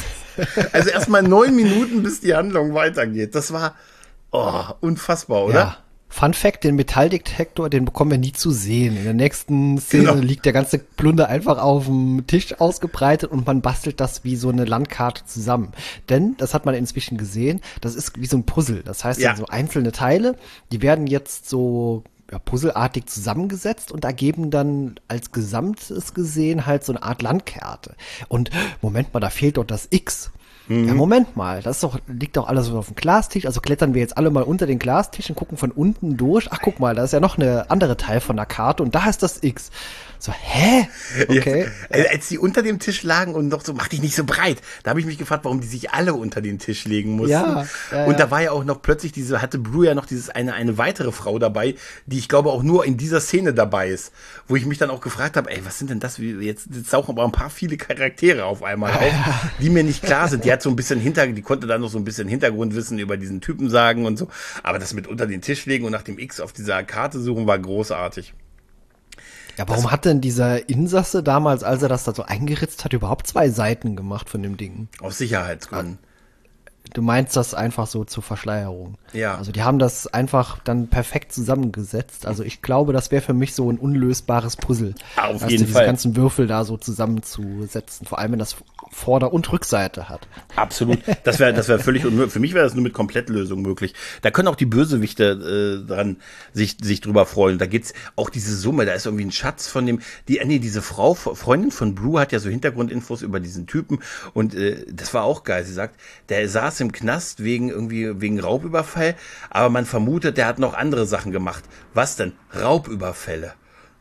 also erstmal neun Minuten, bis die Handlung weitergeht. Das war, oh, unfassbar, oder? Ja. Fun Fact, den Metalldetektor, den bekommen wir nie zu sehen. In der nächsten Szene Genau. liegt der ganze Plunder einfach auf dem Tisch ausgebreitet und man bastelt das wie so eine Landkarte zusammen. Denn, das hat man inzwischen gesehen, das ist wie so ein Puzzle. Das heißt, Ja. so einzelne Teile, die werden jetzt so ja, puzzelartig zusammengesetzt und ergeben dann als Gesamtes gesehen halt so eine Art Landkarte. Und Moment mal, da fehlt doch das X. Ja, Moment mal, das ist doch, liegt doch alles so auf dem Glastisch, also klettern wir jetzt alle mal unter den Glastisch und gucken von unten durch. Ach, guck mal, da ist ja noch eine andere Teil von der Karte und da ist das X. So, hä? Okay. Ja, als die unter dem Tisch lagen und noch so, mach dich nicht so breit. Da habe ich mich gefragt, warum die sich alle unter den Tisch legen mussten. Ja, ja, und ja. da war ja auch noch plötzlich diese, hatte Brew ja noch dieses eine, eine weitere Frau dabei, die ich glaube auch nur in dieser Szene dabei ist. Wo ich mich dann auch gefragt habe, ey, was sind denn das? Wie, jetzt, jetzt tauchen aber ein paar viele Charaktere auf einmal auf, die mir nicht klar sind. Die hat so ein bisschen hinter, die konnte dann noch so ein bisschen Hintergrundwissen über diesen Typen sagen und so. Aber das mit unter den Tisch legen und nach dem X auf dieser Karte suchen war großartig. Ja, warum hat denn dieser Insasse damals, als er das da so eingeritzt hat, überhaupt zwei Seiten gemacht von dem Ding? Aus Sicherheitsgründen. Du meinst das einfach so zur Verschleierung. Ja. Also die haben das einfach dann perfekt zusammengesetzt. Also ich glaube, das wäre für mich so ein unlösbares Puzzle. Auf weißt jeden du, Fall. diese ganzen Würfel da so zusammenzusetzen. Vor allem, wenn das Vorder- und Rückseite hat. Absolut. Das wäre das wäre völlig unmöglich. Für mich wäre das nur mit Komplettlösung möglich. Da können auch die Bösewichte äh, dran sich sich drüber freuen. Da geht's auch diese Summe, da ist irgendwie ein Schatz von dem, die nee, diese Frau, Freundin von Brew hat ja so Hintergrundinfos über diesen Typen und äh, das war auch geil. Sie sagt, der saß im Knast wegen irgendwie wegen Raubüberfall, aber man vermutet, der hat noch andere Sachen gemacht. Was denn? Raubüberfälle.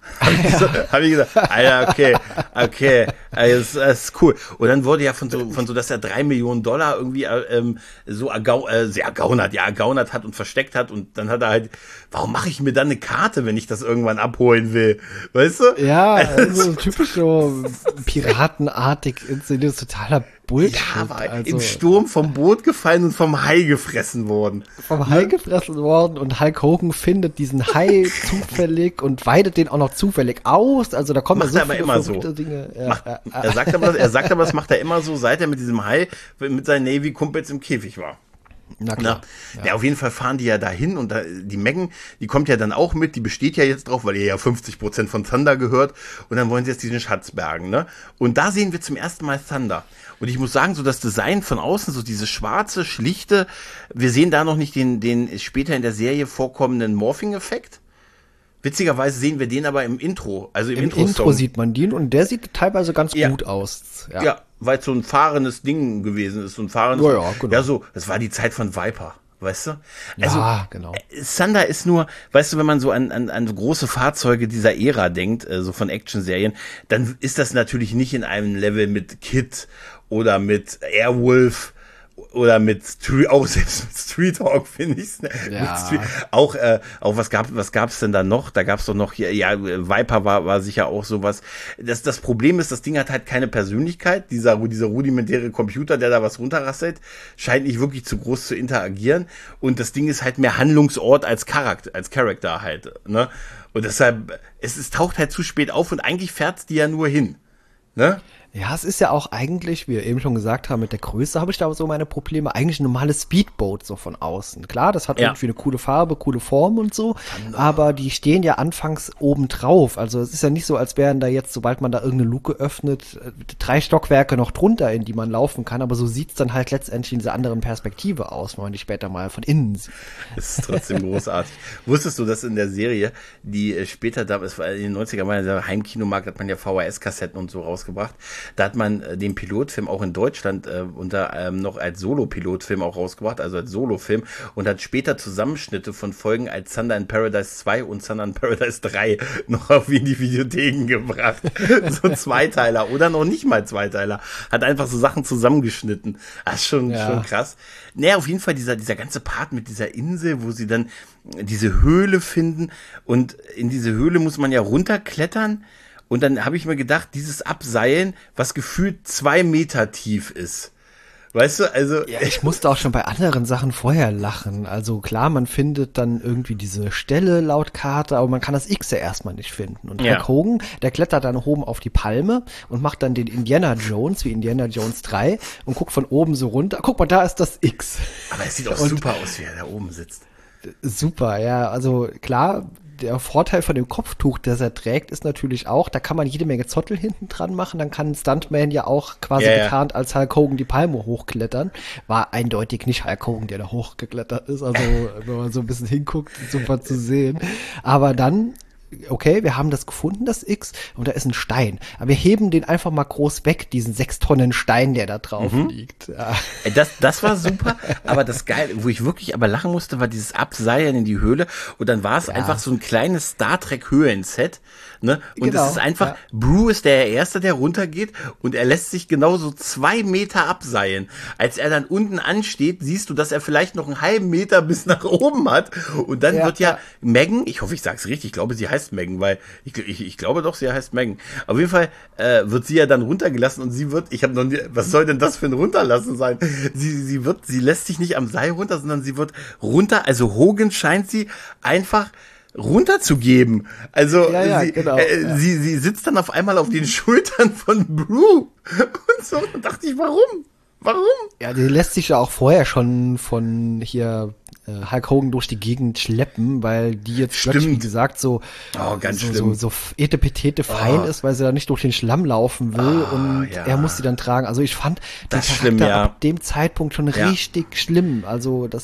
Habe ich, so, hab ich gesagt, Alter, okay, okay, das, das ist cool. Und dann wurde ja von so, von so, dass er drei Millionen Dollar irgendwie ähm, so ergau, äh, sehr ergaunert, ja, ergaunert hat und versteckt hat. Und dann hat er halt, warum mache ich mir dann eine Karte, wenn ich das irgendwann abholen will? Weißt du? Ja, also typisch so piratenartig inszeniert, totaler Bullshit. Ja, war also, im Sturm vom Boot gefallen und vom Hai gefressen worden. Vom Hai gefressen worden und Hulk Hogan findet diesen Hai zufällig und weidet den auch noch zufällig aus. Also da kommen macht ja so er aber viele immer so. Dinge. Ja, macht, ja, ja. Er sagt aber, er sagt aber, das macht er immer so, seit er mit diesem Hai, mit seinen Navy-Kumpels im Käfig war. Na klar. Na, ja. ja, auf jeden Fall fahren die ja dahin und da, die Megan, die kommt ja dann auch mit, die besteht ja jetzt drauf, weil ihr ja fünfzig Prozent von Thunder gehört und dann wollen sie jetzt diesen Schatz bergen, ne? Und da sehen wir zum ersten Mal Thunder. Und ich muss sagen, so das Design von außen, so dieses schwarze, schlichte, wir sehen da noch nicht den, den später in der Serie vorkommenden Morphing-Effekt. Witzigerweise sehen wir den aber im Intro, also im, Im Intro-Song. Intro sieht man den und der sieht teilweise ganz ja. gut aus. Ja, ja, weil es so ein fahrendes Ding gewesen ist, so ein fahrendes. Ja, ja, genau. Ja, so, das war die Zeit von Viper, weißt du? Also, ja, genau. Thunder ist nur, weißt du, wenn man so an, an, an große Fahrzeuge dieser Ära denkt, äh, so von Action-Serien, dann ist das natürlich nicht in einem Level mit Kid oder mit Airwolf oder mit Street, auch selbst mit Street Hawk finde ich's. Ne? Ja. Street, auch, äh, auch was gab, was gab's denn da noch? Da gab's doch noch hier, ja, Viper war, war sicher auch sowas. Das, das Problem ist, das Ding hat halt keine Persönlichkeit. Dieser, dieser rudimentäre Computer, der da was runterrasselt, scheint nicht wirklich zu groß zu interagieren. Und das Ding ist halt mehr Handlungsort als Charakter, als Charakter halt, ne? Und deshalb, es, es taucht halt zu spät auf und eigentlich fährt's die ja nur hin, ne? Ja, es ist ja auch eigentlich, wie wir eben schon gesagt haben, mit der Größe habe ich da so meine Probleme. Eigentlich ein normales Speedboat so von außen. Klar, das hat ja. irgendwie eine coole Farbe, coole Form und so, aber die stehen ja anfangs oben drauf. Also es ist ja nicht so, als wären da jetzt, sobald man da irgendeine Luke öffnet, drei Stockwerke noch drunter, in die man laufen kann. Aber so sieht's dann halt letztendlich in dieser anderen Perspektive aus, wenn man die später mal von innen sieht. Das ist trotzdem großartig. Wusstest du, dass in der Serie, die äh, später da, es war in den neunziger Jahren, der Heimkinomarkt, hat man ja V H S-Kassetten und so rausgebracht. Da hat man äh, den Pilotfilm auch in Deutschland äh, unter ähm, noch als Solo-Pilotfilm auch rausgebracht, also als Solofilm und hat später Zusammenschnitte von Folgen als Thunder in Paradise zwei und Thunder in Paradise drei noch auf in die Videotheken gebracht. So Zweiteiler oder noch nicht mal Zweiteiler. Hat einfach so Sachen zusammengeschnitten. Das ist schon, ja. schon krass. Naja, auf jeden Fall dieser, dieser ganze Part mit dieser Insel, wo sie dann diese Höhle finden und in diese Höhle muss man ja runterklettern. Und dann habe ich mir gedacht, dieses Abseilen, was gefühlt zwei Meter tief ist. Weißt du, also... Ja, ich musste auch schon bei anderen Sachen vorher lachen. Also klar, man findet dann irgendwie diese Stelle laut Karte, aber man kann das X ja erstmal nicht finden. Und ja. Hulk Hogan, der klettert dann oben auf die Palme und macht dann den Indiana Jones, wie Indiana Jones drei, und guckt von oben so runter. Guck mal, da ist das X. Aber es sieht auch und super aus, wie er da oben sitzt. Super, ja, also klar... Der Vorteil von dem Kopftuch, das er trägt, ist natürlich auch, da kann man jede Menge Zottel hinten dran machen. Dann kann ein Stuntman ja auch quasi ja, ja. getarnt als Hulk Hogan die Palme hochklettern. War eindeutig nicht Hulk Hogan, der da hochgeklettert ist. Also, wenn man so ein bisschen hinguckt, super zu sehen. Aber dann, okay, wir haben das gefunden, das X, und da ist ein Stein. Aber wir heben den einfach mal groß weg, diesen sechs Tonnen Stein, der da drauf mhm. liegt. Ja. Das, das war super, aber das Geile, wo ich wirklich aber lachen musste, war dieses Abseilen in die Höhle und dann war es ja. einfach so ein kleines Star Trek Höhlenset, ne? Und genau, es ist einfach, ja. Brew ist der Erste, der runtergeht und er lässt sich genauso zwei Meter abseilen. Als er dann unten ansteht, siehst du, dass er vielleicht noch einen halben Meter bis nach oben hat und dann ja, wird ja, ja Megan, ich hoffe, ich sag's richtig, ich glaube, sie heißt Megan, weil ich, ich, ich glaube doch, sie heißt Megan. Auf jeden Fall äh, wird sie ja dann runtergelassen und sie wird, ich habe noch nie, was soll denn das für ein Runterlassen sein? Sie, sie wird, sie lässt sich nicht am Seil runter, sondern sie wird runter, also Hogan scheint sie einfach runterzugeben. Also ja, ja, sie, genau, äh, ja. sie, sie sitzt dann auf einmal auf den Schultern von Brew und so, und dachte ich, warum? Warum? Ja, die lässt sich ja auch vorher schon von hier äh, Hulk Hogan durch die Gegend schleppen, weil die jetzt plötzlich, wie gesagt, so, oh, ganz so, schlimm. so, so etepetete fein oh. ist, weil sie da nicht durch den Schlamm laufen will oh, und ja. er muss sie dann tragen. Also ich fand das den schlimm, Charakter ja. ab dem Zeitpunkt schon ja. richtig schlimm. Also das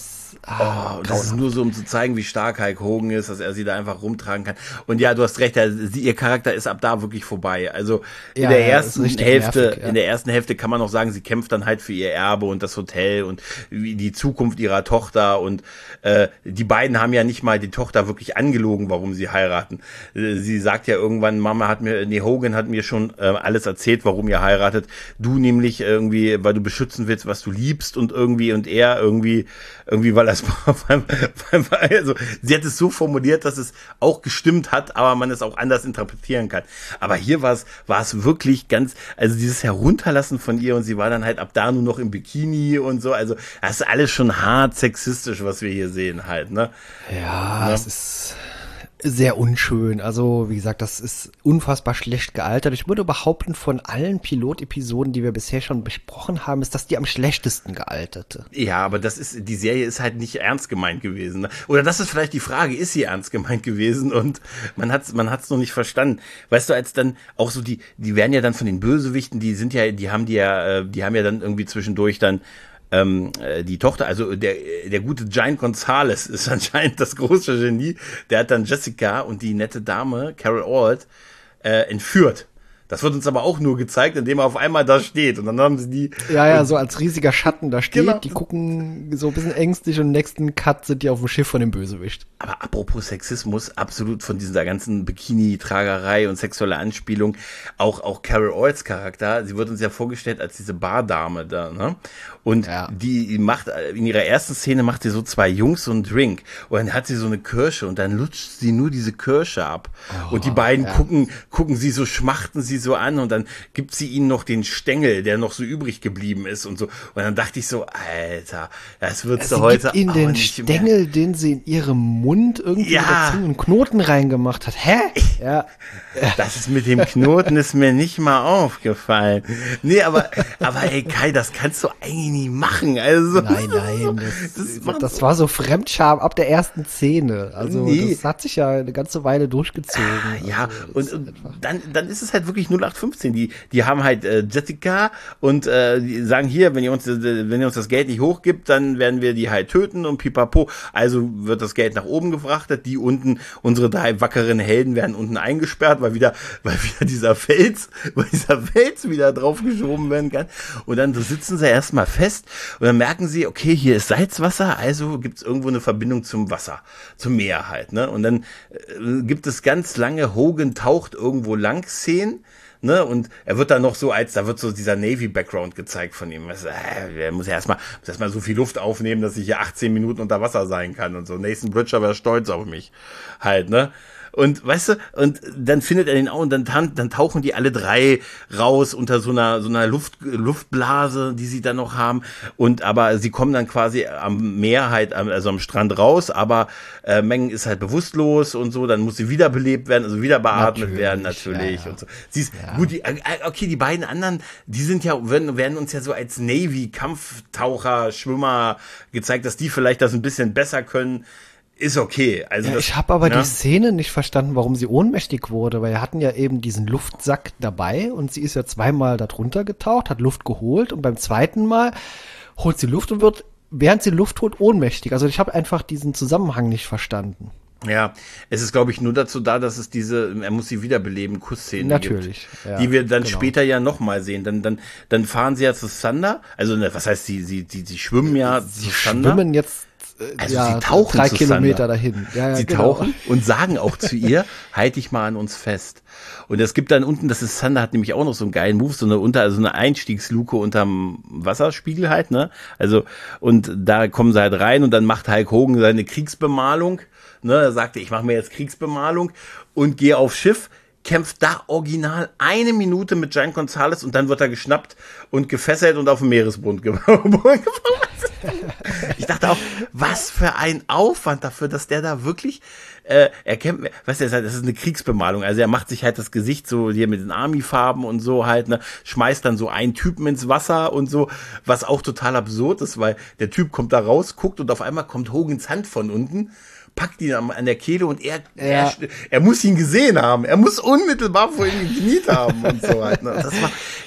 Ah, Oh, das ist nur so, um zu zeigen, wie stark Hulk Hogan ist, dass er sie da einfach rumtragen kann. Und ja, du hast recht, der, sie, ihr Charakter ist ab da wirklich vorbei. Also in Ja, der ja, ersten ist richtig Hälfte, nervig, ja. in der ersten Hälfte kann man noch sagen, sie kämpft dann halt für ihr Erbe und das Hotel und wie die Zukunft ihrer Tochter. Und äh, die beiden haben ja nicht mal die Tochter wirklich angelogen, warum sie heiraten. Äh, sie sagt ja irgendwann, Mama hat mir, nee, Hogan hat mir schon äh, alles erzählt, warum ihr heiratet. Du nämlich irgendwie, weil du beschützen willst, was du liebst und irgendwie und er irgendwie, irgendwie, weil das also, sie hat es so formuliert, dass es auch gestimmt hat, aber man es auch anders interpretieren kann. Aber hier war es, war es wirklich ganz, also dieses Herunterlassen von ihr und sie war dann halt ab da nur noch im Bikini und so, also das ist alles schon hart sexistisch, was wir hier sehen halt, ne? Ja, es ist sehr unschön. Also, wie gesagt, das ist unfassbar schlecht gealtert. Ich würde behaupten, von allen Pilotepisoden, die wir bisher schon besprochen haben, ist das die am schlechtesten gealterte. Ja, aber das ist, die Serie ist halt nicht ernst gemeint gewesen. Ne? Oder das ist vielleicht die Frage, ist sie ernst gemeint gewesen? Und man hat's, man hat's noch nicht verstanden. Weißt du, als dann auch so die, die werden ja dann von den Bösewichten, die sind ja, die haben die ja, die haben ja dann irgendwie zwischendurch dann Ähm, die Tochter, also der der gute Giant Gonzalez ist anscheinend das große Genie, der hat dann Jessica und die nette Dame, Carol Alt, äh, entführt. Das wird uns aber auch nur gezeigt, indem er auf einmal da steht. Und dann haben sie die... Ja, ja, so als riesiger Schatten da steht. Genau. Die gucken so ein bisschen ängstlich und im nächsten Cut sind die auf dem Schiff von dem Bösewicht. Aber apropos Sexismus, absolut von dieser ganzen Bikini-Tragerei und sexuelle Anspielung, auch, auch Carol Alts Charakter, sie wird uns ja vorgestellt als diese Bardame da, ne? Und Ja. die macht, in ihrer ersten Szene macht sie so zwei Jungs so einen Drink und dann hat sie so eine Kirsche und dann lutscht sie nur diese Kirsche ab. Oh, und die beiden ja. gucken, gucken sie so, schmachten sie so an und dann gibt sie ihnen noch den Stängel, der noch so übrig geblieben ist und so. Und dann dachte ich so, Alter, das wird's Sie du heute gibt ihnen auch den nicht mehr. Stängel, den sie in ihrem Mund irgendwie Ja. dazu einen Knoten reingemacht hat. Hä? Ja. Das ist mit dem Knoten ist mir nicht mal aufgefallen. Nee, aber, aber ey, Kai, das kannst du eigentlich nie machen. Also, Nein, nein, das, Das das, macht- war so Fremdscham ab der ersten Szene. Also Nee. das hat sich ja eine ganze Weile durchgezogen. ja, Also, das und, ist und einfach- dann, dann ist es halt wirklich null acht fünfzehn. Die, die haben halt äh, Jessica und äh, die sagen hier, wenn ihr uns, äh, wenn ihr uns das Geld nicht hochgibt, dann werden wir die halt töten und pipapo. Also wird das Geld nach oben gefrachtet. Die unten, unsere drei wackeren Helden werden unten eingesperrt, weil wieder, weil wieder dieser Fels, weil dieser Fels wieder draufgeschoben werden kann. Und dann so sitzen sie erstmal fest und dann merken sie, okay, hier ist Salzwasser, also gibt es irgendwo eine Verbindung zum Wasser, zum Meer halt, ne? Und dann äh, gibt es ganz lange Hogan taucht irgendwo lang Szenen, ne? Und er wird dann noch so als, da wird so dieser Navy-Background gezeigt von ihm. Was, äh, er muss ja erstmal, muss erstmal so viel Luft aufnehmen, dass ich hier achtzehn Minuten unter Wasser sein kann und so. Nathan Bridger wäre stolz auf mich halt, ne? Und weißt du, und dann findet er den auch und dann, tan- dann tauchen die alle drei raus unter so einer so einer Luft, Luftblase, die sie dann noch haben. Und aber sie kommen dann quasi am Meer halt, am- also am Strand raus, aber äh, Meng ist halt bewusstlos und so, dann muss sie wiederbelebt werden, also wieder beatmet Natürlich, werden natürlich ja, ja. und so. Sie ist, gut, die, äh, okay, die beiden anderen, die sind ja, werden, werden uns ja so als Navy-Kampftaucher, Schwimmer gezeigt, dass die vielleicht das ein bisschen besser können. Ist okay. Also Ja, das, ich habe aber ne? die Szene nicht verstanden, warum sie ohnmächtig wurde, weil wir hatten ja eben diesen Luftsack dabei und sie ist ja zweimal da drunter getaucht, hat Luft geholt und beim zweiten Mal holt sie Luft und wird, während sie Luft holt, ohnmächtig. Also ich habe einfach diesen Zusammenhang nicht verstanden. Ja, es ist, glaube ich, nur dazu da, dass es diese, er muss sie wiederbeleben, Kussszenen Natürlich, gibt, ja, die wir dann genau. später ja nochmal sehen. Dann, dann, dann fahren sie ja zu Thunder, also ne, was heißt, sie, sie, sie, sie schwimmen ja Sie zu Thunder. schwimmen jetzt äh, Also ja, sie tauchen drei zu Kilometer Thunder. dahin. Ja, ja, Sie genau. tauchen und sagen auch zu ihr, halt dich mal an uns fest. Und es gibt dann unten, das ist Thunder, hat nämlich auch noch so einen geilen Move, so eine unter, also eine Einstiegsluke unterm Wasserspiegel halt, ne? Also, und da kommen sie halt rein und dann macht Hulk Hogan seine Kriegsbemalung, ne? Er sagte, ich mache mir jetzt Kriegsbemalung und gehe aufs Schiff, kämpft da original eine Minute mit Giant Gonzalez und dann wird er geschnappt und gefesselt und auf den Meeresgrund geworfen. Ich dachte auch, was für ein Aufwand dafür, dass der da wirklich, äh, er kämpft, weißt du, das ist eine Kriegsbemalung, also er macht sich halt das Gesicht so hier mit den Army-Farben und so halt, ne, schmeißt dann so einen Typen ins Wasser und so, was auch total absurd ist, weil der Typ kommt da raus, guckt und auf einmal kommt Hogans Hand von unten, packt ihn an der Kehle und er, Ja. er, er muss ihn gesehen haben. Er muss unmittelbar vor ihm gekniet haben und so halt. Ne? Das war,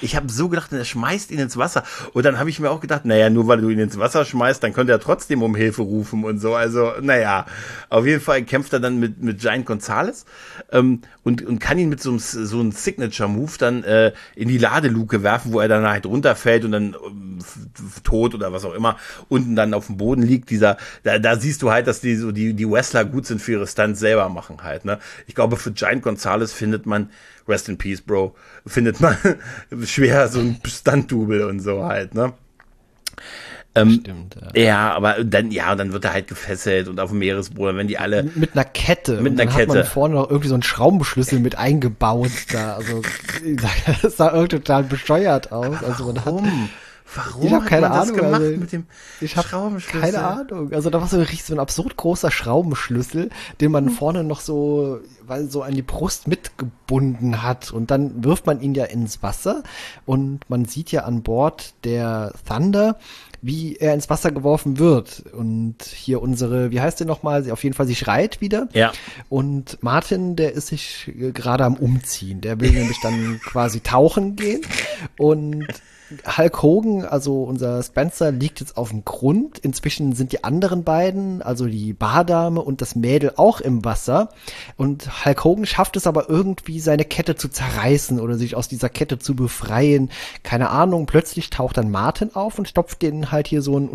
Ich habe so gedacht, er schmeißt ihn ins Wasser. Und dann habe ich mir auch gedacht, naja, nur weil du ihn ins Wasser schmeißt, dann könnte er trotzdem um Hilfe rufen und so. Also, naja, auf jeden Fall kämpft er dann mit, mit Giant Gonzalez ähm, und, und kann ihn mit so einem, so einem Signature-Move dann äh, in die Ladeluke werfen, wo er dann halt runterfällt und dann äh, tot oder was auch immer unten dann auf dem Boden liegt. Dieser, da, da siehst du halt, dass die so die, die Wrestler gut sind für ihre Stunts selber machen halt. Ne? Ich glaube, für Giant Gonzalez findet man, Rest in Peace, Bro, findet man schwer so ein Stunt-Double und so halt, ne? Ähm, Stimmt, ja. Ja, aber dann, ja, dann wird er halt gefesselt und auf dem Meeresboden, wenn die alle. Mit einer Kette. Mit und einer dann Kette. Hat man vorne noch irgendwie so einen Schraubenschlüssel mit eingebaut da. Also, das sah irgendwie total bescheuert aus. Aber also, man warum? hat, Warum ich habe keine hat man Ahnung, das gemacht also, mit dem ich habe Schraubenschlüssel? keine Ahnung. Also da war so richtig so ein absurd großer Schraubenschlüssel, den man vorne noch so, weil so an die Brust mitgebunden hat. Und dann wirft man ihn ja ins Wasser und man sieht ja an Bord der Thunder, wie er ins Wasser geworfen wird. Und hier unsere, wie heißt der nochmal? Sie, auf jeden Fall, sie schreit wieder. Ja. Und Martin, der ist sich äh, gerade am Umziehen. Der will nämlich dann quasi tauchen gehen. Und Hulk Hogan, also unser Spencer, liegt jetzt auf dem Grund. Inzwischen sind die anderen beiden, also die Bardame und das Mädel, auch im Wasser. Und Hulk Hogan schafft es aber irgendwie, seine Kette zu zerreißen oder sich aus dieser Kette zu befreien. Keine Ahnung, plötzlich taucht dann Martin auf und stopft den halt hier so ein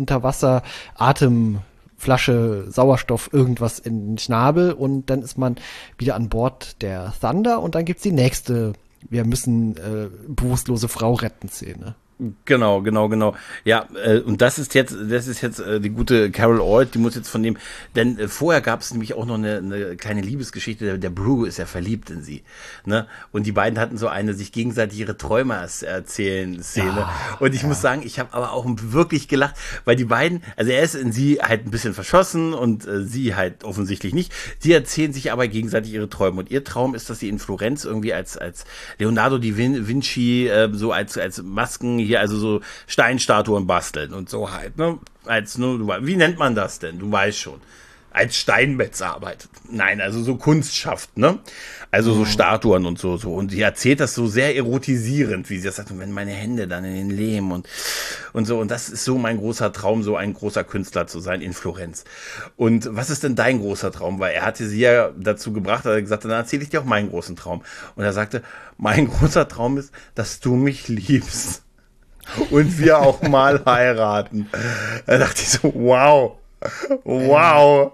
Unterwasser-Atemflasche, Sauerstoff, irgendwas in den Schnabel. Und dann ist man wieder an Bord der Thunder und dann gibt's die nächste wir müssen äh, bewusstlose Frau retten Szene. Genau, genau, genau. Ja, äh, und das ist jetzt, das ist jetzt äh, die gute Carol Alt, die muss jetzt von dem, denn äh, vorher gab es nämlich auch noch eine, eine kleine Liebesgeschichte, der, der Brew ist ja verliebt in sie, ne? Und die beiden hatten so eine sich gegenseitig ihre Träume erzählen Szene. Ja, und ich ja. muss sagen, ich habe aber auch wirklich gelacht, weil die beiden, also er ist in sie halt ein bisschen verschossen und äh, sie halt offensichtlich nicht. Sie erzählen sich aber gegenseitig ihre Träume und ihr Traum ist, dass sie in Florenz irgendwie als als Leonardo da Vinci äh, so als als Masken hier also so Steinstatuen basteln und so halt, ne? Als nur, wie nennt man das denn? Du weißt schon. Als Steinmetz arbeitet. Nein, also so Kunst schafft, ne? Also so Statuen und so, so. Und sie erzählt das so sehr erotisierend, wie sie das sagt, wenn meine Hände dann in den Lehm und, und so. Und das ist so mein großer Traum, so ein großer Künstler zu sein in Florenz. Und was ist denn dein großer Traum? Weil er hatte sie ja dazu gebracht, er hat gesagt, dann erzähle ich dir auch meinen großen Traum. Und er sagte, mein großer Traum ist, dass du mich liebst. Und wir auch mal heiraten. Da dachte ich so, wow, wow.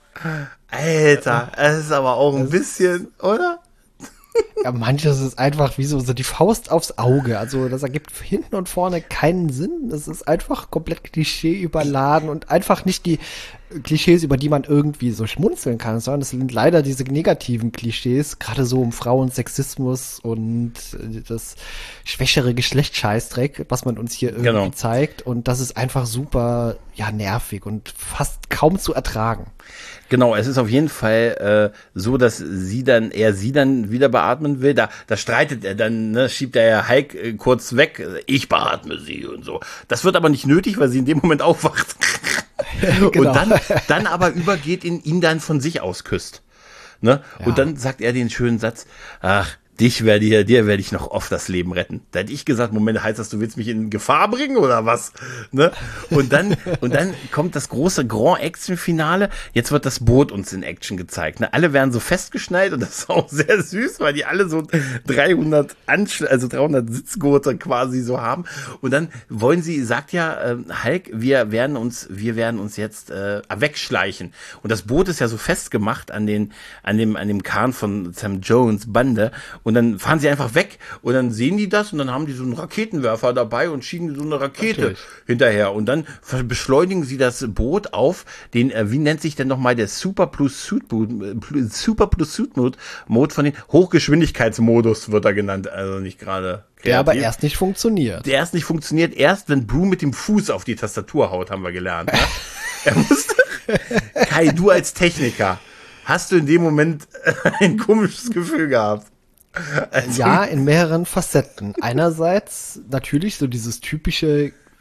Alter, es ist aber auch ein bisschen, oder? Ja, manches ist einfach wie so, so die Faust aufs Auge. Also das ergibt hinten und vorne keinen Sinn. Das ist einfach komplett Klischee überladen und einfach nicht die Klischees, über die man irgendwie so schmunzeln kann, sondern es sind leider diese negativen Klischees, gerade so um Frauensexismus und das schwächere Geschlechtsscheißdreck, was man uns hier irgendwie genau. zeigt. Und das ist einfach super, ja, nervig und fast kaum zu ertragen. Genau, es ist auf jeden Fall äh, so, dass sie dann, er sie dann wieder beatmen will. Da, da streitet er dann, ne, schiebt er ja Hulk äh, kurz weg. Ich beatme sie und so. Das wird aber nicht nötig, weil sie in dem Moment aufwacht. Genau. Und dann, dann aber übergeht in ihn dann von sich aus küsst. Ne? Ja. Und dann sagt er den schönen Satz, ach, dich werde ich, dir werde ich noch oft das Leben retten. Da hätte ich gesagt, Moment, heißt das, du willst mich in Gefahr bringen oder was? Ne? Und dann, und dann kommt das große Grand-Action-Finale. Jetzt wird das Boot uns in Action gezeigt. Ne? Alle werden so festgeschnallt und das ist auch sehr süß, weil die alle so dreihundert Anschl- also dreihundert Sitzgurte quasi so haben. Und dann wollen sie, sagt ja äh, Hulk, wir werden uns, wir werden uns jetzt äh, wegschleichen. Und das Boot ist ja so festgemacht an den, an dem, an dem Kahn von Sam Jones Bande. Und dann fahren sie einfach weg und dann sehen die das und dann haben die so einen Raketenwerfer dabei und schieben so eine Rakete Natürlich. hinterher. Und dann beschleunigen sie das Boot auf den, äh, wie nennt sich denn nochmal der Super Plus Suit Mode, Super Plus Suit Mode, Mode von den Hochgeschwindigkeitsmodus wird er genannt, also nicht gerade kreativ. Der aber erst nicht funktioniert. Der erst nicht funktioniert, erst wenn Brew mit dem Fuß auf die Tastatur haut, haben wir gelernt. Ne? Er musste, Kai, du als Techniker, hast du in dem Moment ein komisches Gefühl gehabt? Also ja, in mehreren Facetten. Einerseits natürlich so dieses typische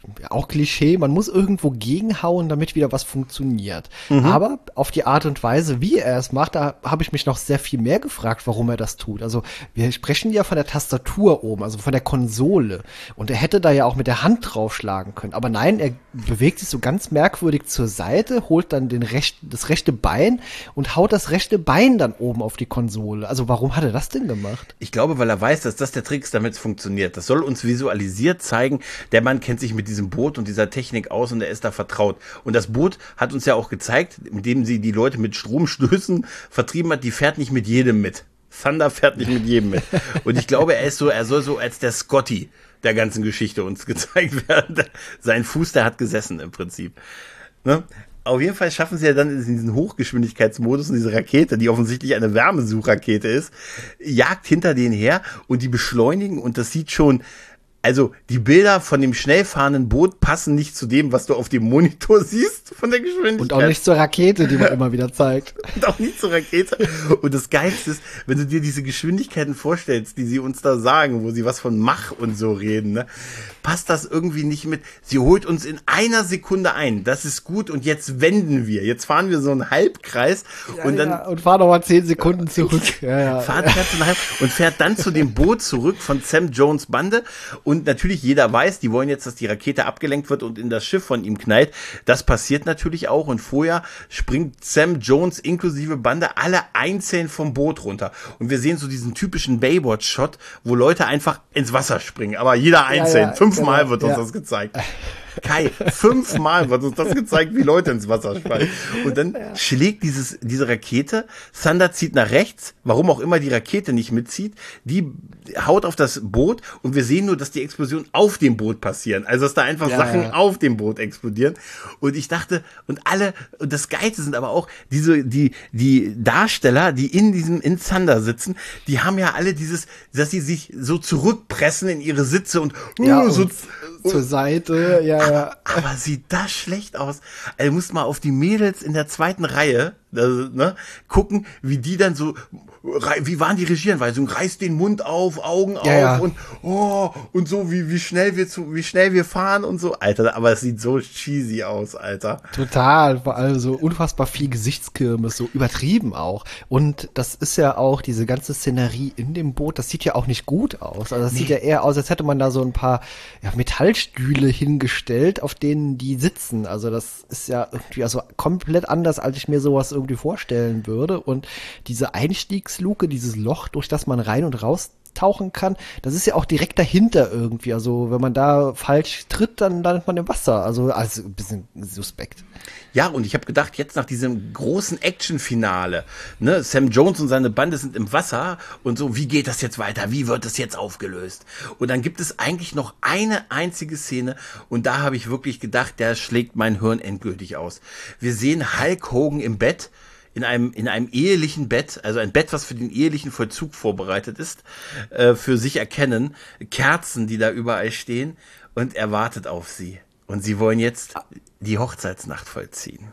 auch Klischee, man muss irgendwo gegenhauen, damit wieder was funktioniert. Mhm. Aber auf die Art und Weise, wie er es macht, da habe ich mich noch sehr viel mehr gefragt, warum er das tut. Also wir sprechen ja von der Tastatur oben, also von der Konsole. Und er hätte da ja auch mit der Hand draufschlagen können. Aber nein, er bewegt sich so ganz merkwürdig zur Seite, holt dann den recht, das rechte Bein und haut das rechte Bein dann oben auf die Konsole. Also warum hat er das denn gemacht? Ich glaube, weil er weiß, dass das der Trick ist, damit es funktioniert. Das soll uns visualisiert zeigen, der Mann kennt sich mit diesem Boot und dieser Technik aus und er ist da vertraut. Und das Boot hat uns ja auch gezeigt, indem sie die Leute mit Stromstößen vertrieben hat, die fährt nicht mit jedem mit. Thunder fährt nicht mit jedem mit. Und ich glaube, er ist so, er soll so als der Scotty der ganzen Geschichte uns gezeigt werden. Sein Fuß, der hat gesessen im Prinzip. Ne? Auf jeden Fall schaffen sie ja dann in diesen Hochgeschwindigkeitsmodus und diese Rakete, die offensichtlich eine Wärmesuchrakete ist, jagt hinter denen her und die beschleunigen und das sieht schon, also die Bilder von dem schnell fahrenden Boot passen nicht zu dem, was du auf dem Monitor siehst von der Geschwindigkeit. Und auch nicht zur Rakete, die man immer wieder zeigt. Und auch nicht zur Rakete. Und das Geilste ist, wenn du dir diese Geschwindigkeiten vorstellst, die sie uns da sagen, wo sie was von Mach und so reden, ne, passt das irgendwie nicht mit. Sie holt uns in einer Sekunde ein. Das ist gut und jetzt wenden wir. Jetzt fahren wir so einen Halbkreis ja, und dann. Ja, und fahren nochmal zehn Sekunden zurück. Ja, ja. Fahrt und fährt dann zu dem Boot zurück von Sam Jones Bande. Und natürlich jeder weiß, die wollen jetzt, dass die Rakete abgelenkt wird und in das Schiff von ihm knallt. Das passiert natürlich auch. Und vorher springt Sam Jones inklusive Bande alle einzeln vom Boot runter. Und wir sehen so diesen typischen Baywatch-Shot, wo Leute einfach ins Wasser springen. Aber jeder einzeln. Ja, ja, Fünfmal genau, wird uns ja. das gezeigt. Kai, fünfmal wird uns das gezeigt, wie Leute ins Wasser fallen. Und dann ja. schlägt dieses, diese Rakete, Thunder zieht nach rechts, warum auch immer die Rakete nicht mitzieht, die haut auf das Boot und wir sehen nur, dass die Explosionen auf dem Boot passieren. Also, dass da einfach ja, Sachen ja. auf dem Boot explodieren. Und ich dachte, und alle, und das Geilste sind aber auch diese, die, die Darsteller, die in diesem, in Thunder sitzen, die haben ja alle dieses, dass sie sich so zurückpressen in ihre Sitze und, ja, uh, so, und zur Seite, ja, ja. Aber, aber sieht das schlecht aus. Also, du musst mal auf die Mädels in der zweiten Reihe, also, ne, gucken, wie die dann so, wie waren die Regieanweisungen? Reißt den Mund auf, Augen ja, auf ja. und, oh, und so, wie, wie schnell wir zu, wie schnell wir fahren und so. Alter, aber es sieht so cheesy aus, Alter. Total, vor allem so unfassbar viel Gesichtskirmes, so übertrieben auch. Und das ist ja auch diese ganze Szenerie in dem Boot, das sieht ja auch nicht gut aus. Also das nee. sieht ja eher aus, als hätte man da so ein paar ja, Metallstühle hingestellt, auf denen die sitzen. Also das ist ja irgendwie also komplett anders, als ich mir sowas irgendwie vorstellen würde. Und diese Einstiegsluke, dieses Loch, durch das man rein und raus tauchen kann, das ist ja auch direkt dahinter irgendwie. Also wenn man da falsch tritt, dann landet man im Wasser. Also, also ein bisschen suspekt. Ja, und ich habe gedacht, jetzt nach diesem großen Action-Finale, ne, Sam Jones und seine Bande sind im Wasser und so, wie geht das jetzt weiter? Wie wird das jetzt aufgelöst? Und dann gibt es eigentlich noch eine einzige Szene und da habe ich wirklich gedacht, der schlägt mein Hirn endgültig aus. Wir sehen Hulk Hogan im Bett, in einem, in einem ehelichen Bett, also ein Bett, was für den ehelichen Vollzug vorbereitet ist, äh, für sich erkennen, Kerzen, die da überall stehen und er wartet auf sie. Und sie wollen jetzt die Hochzeitsnacht vollziehen.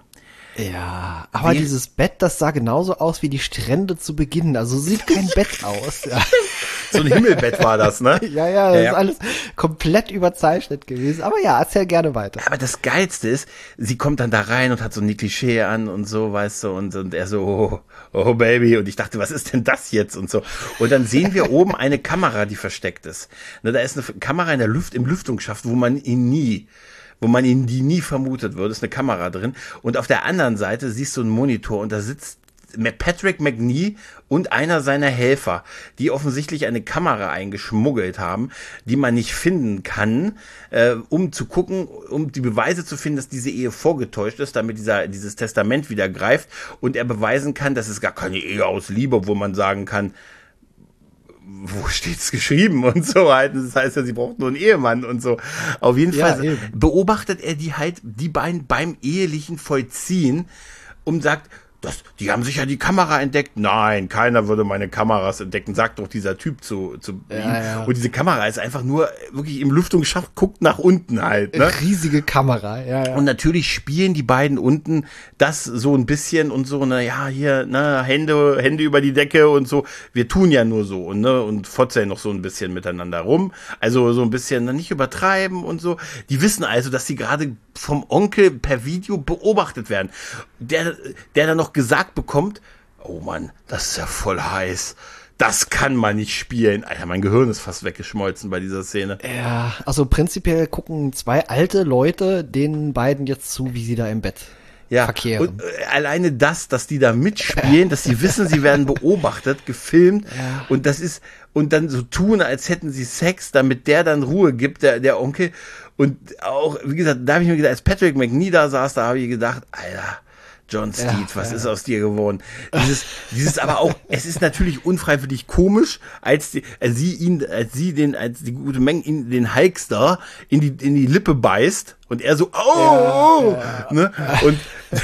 Ja, aber wie? Dieses Bett, das sah genauso aus wie die Strände zu Beginn. Also sieht kein Bett aus. Ja. So ein Himmelbett war das, ne? Ja, ja, das ja, ja. ist alles komplett überzeichnet gewesen. Aber ja, erzähl gerne weiter. Aber das Geilste ist, sie kommt dann da rein und hat so ein Klischee an und so, weißt du, und, und er so, oh, oh Baby. Und ich dachte, was ist denn das jetzt? Und so. Und dann sehen wir oben eine Kamera, die versteckt ist. Ne, da ist eine Kamera in der Luft, im Lüftungsschacht, wo man ihn nie wo man ihn die nie vermutet würde, ist eine Kamera drin. Und auf der anderen Seite siehst du einen Monitor und da sitzt Patrick McNee und einer seiner Helfer, die offensichtlich eine Kamera eingeschmuggelt haben, die man nicht finden kann, äh, um zu gucken, um die Beweise zu finden, dass diese Ehe vorgetäuscht ist, damit dieser dieses Testament wieder greift und er beweisen kann, dass es gar keine Ehe aus Liebe, wo man sagen kann, wo steht's geschrieben und so halt. Das heißt ja, sie braucht nur einen Ehemann und so. Auf jeden ja, Fall eben. beobachtet er die halt, die beiden beim ehelichen Vollziehen und sagt, das, die haben sicher die Kamera entdeckt. Nein, keiner würde meine Kameras entdecken, sagt doch dieser Typ zu, zu Ja, ihm. ja. Und diese Kamera ist einfach nur wirklich im Lüftungsschacht, guckt nach unten halt. Ne? Riesige Kamera, ja, ja. Und natürlich spielen die beiden unten das so ein bisschen und so, na ja, hier, na, Hände, Hände über die Decke und so. Wir tun ja nur so, und, ne, und fotzeln noch so ein bisschen miteinander rum. Also so ein bisschen, na, nicht übertreiben und so. Die wissen also, dass sie gerade vom Onkel per Video beobachtet werden. Der, der dann noch gesagt bekommt, oh Mann, das ist ja voll heiß. Das kann man nicht spielen. Alter, mein Gehirn ist fast weggeschmolzen bei dieser Szene. Ja, also prinzipiell gucken zwei alte Leute den beiden jetzt zu, wie sie da im Bett Ja, verkehren. und äh, alleine das, dass die da mitspielen, dass sie wissen, sie werden beobachtet, gefilmt, Ja. und das ist, und dann so tun, als hätten sie Sex, damit der dann Ruhe gibt, der, der Onkel. Und auch, wie gesagt, da habe ich mir gedacht, als Patrick McNee da saß, da habe ich gedacht, Alter, John Steed, Ja, was ja. ist aus dir geworden? Dieses, dieses aber auch, es ist natürlich unfreiwillig komisch, als, die, als sie ihn, als sie den, als die gute Menge ihn, den Hulkster in die, in die Lippe beißt und er so, oh, Ja, ja. ne? Und,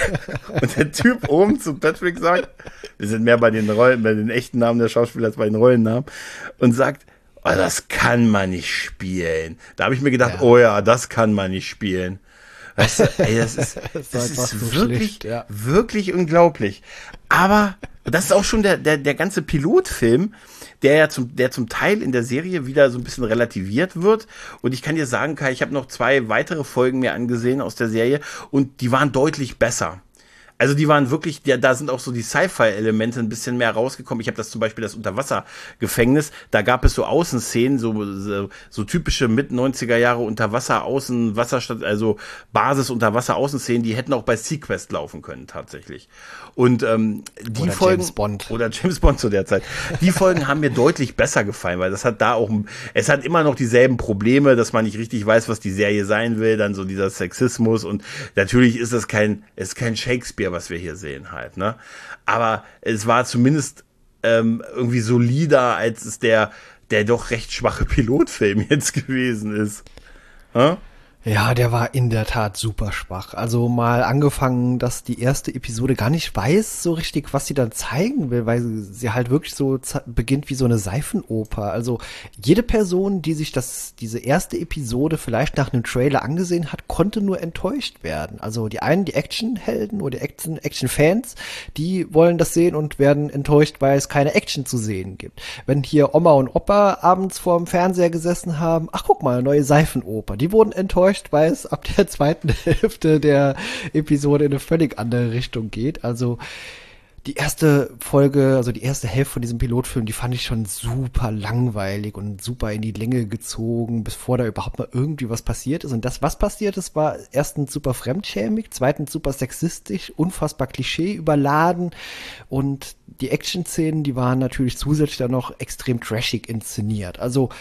und der Typ oben zu Patrick sagt, wir sind mehr bei den Rollen, bei den echten Namen der Schauspieler als bei den Rollennamen, und sagt, oh, das kann man nicht spielen. Da habe ich mir gedacht, Ja. oh ja, das kann man nicht spielen. Weißt du, ey, das ist, Das das war einfach ist so wirklich, schlecht, ja. wirklich unglaublich. Aber das ist auch schon der, der, der ganze Pilotfilm, der ja zum, der zum Teil in der Serie wieder so ein bisschen relativiert wird. Und ich kann dir sagen, Kai, ich habe noch zwei weitere Folgen mir angesehen aus der Serie und die waren deutlich besser. Also die waren wirklich, ja, da sind auch so die Sci-Fi-Elemente ein bisschen mehr rausgekommen. Ich habe das zum Beispiel das Unterwassergefängnis, da gab es so Außenszenen, so, so, so typische Mit-neunziger Jahre Unterwasser-Außen, Wasserstadt, also Basis-Unterwasser-Außenszenen, die hätten auch bei Sequest laufen können tatsächlich. Und ähm, die Oder Folgen, James Bond. oder James Bond zu der Zeit. Die Folgen haben mir deutlich besser gefallen, weil das hat da auch, es hat immer noch dieselben Probleme, dass man nicht richtig weiß, was die Serie sein will, dann so dieser Sexismus, und natürlich ist das kein, es ist kein Shakespeare, was wir hier sehen halt, ne? Aber es war zumindest ähm, irgendwie solider, als es der, der doch recht schwache Pilotfilm jetzt gewesen ist. Hm? Ja, der war in der Tat super schwach. Also mal angefangen, dass die erste Episode gar nicht weiß so richtig, was sie dann zeigen will, weil sie, sie halt wirklich so z- beginnt wie so eine Seifenoper. Also jede Person, die sich das, diese erste Episode vielleicht nach einem Trailer angesehen hat, konnte nur enttäuscht werden. Also die einen, die Actionhelden oder die Action, Action-Fans, die wollen das sehen und werden enttäuscht, weil es keine Action zu sehen gibt. Wenn hier Oma und Opa abends vor dem Fernseher gesessen haben, ach guck mal, neue Seifenoper, die wurden enttäuscht, weil es ab der zweiten Hälfte der Episode in eine völlig andere Richtung geht. Also die erste Folge, also die erste Hälfte von diesem Pilotfilm, die fand ich schon super langweilig und super in die Länge gezogen, bevor da überhaupt mal irgendwie was passiert ist. Und das, was passiert ist, war erstens super fremdschämig, zweitens super sexistisch, unfassbar Klischee überladen, und die Action-Szenen, die waren natürlich zusätzlich dann noch extrem trashig inszeniert. Also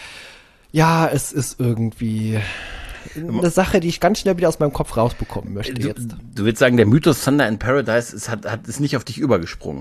ja, es ist irgendwie eine Sache, die ich ganz schnell wieder aus meinem Kopf rausbekommen möchte Du, jetzt. du willst sagen, der Mythos Thunder in Paradise ist, hat, hat, ist nicht auf dich übergesprungen.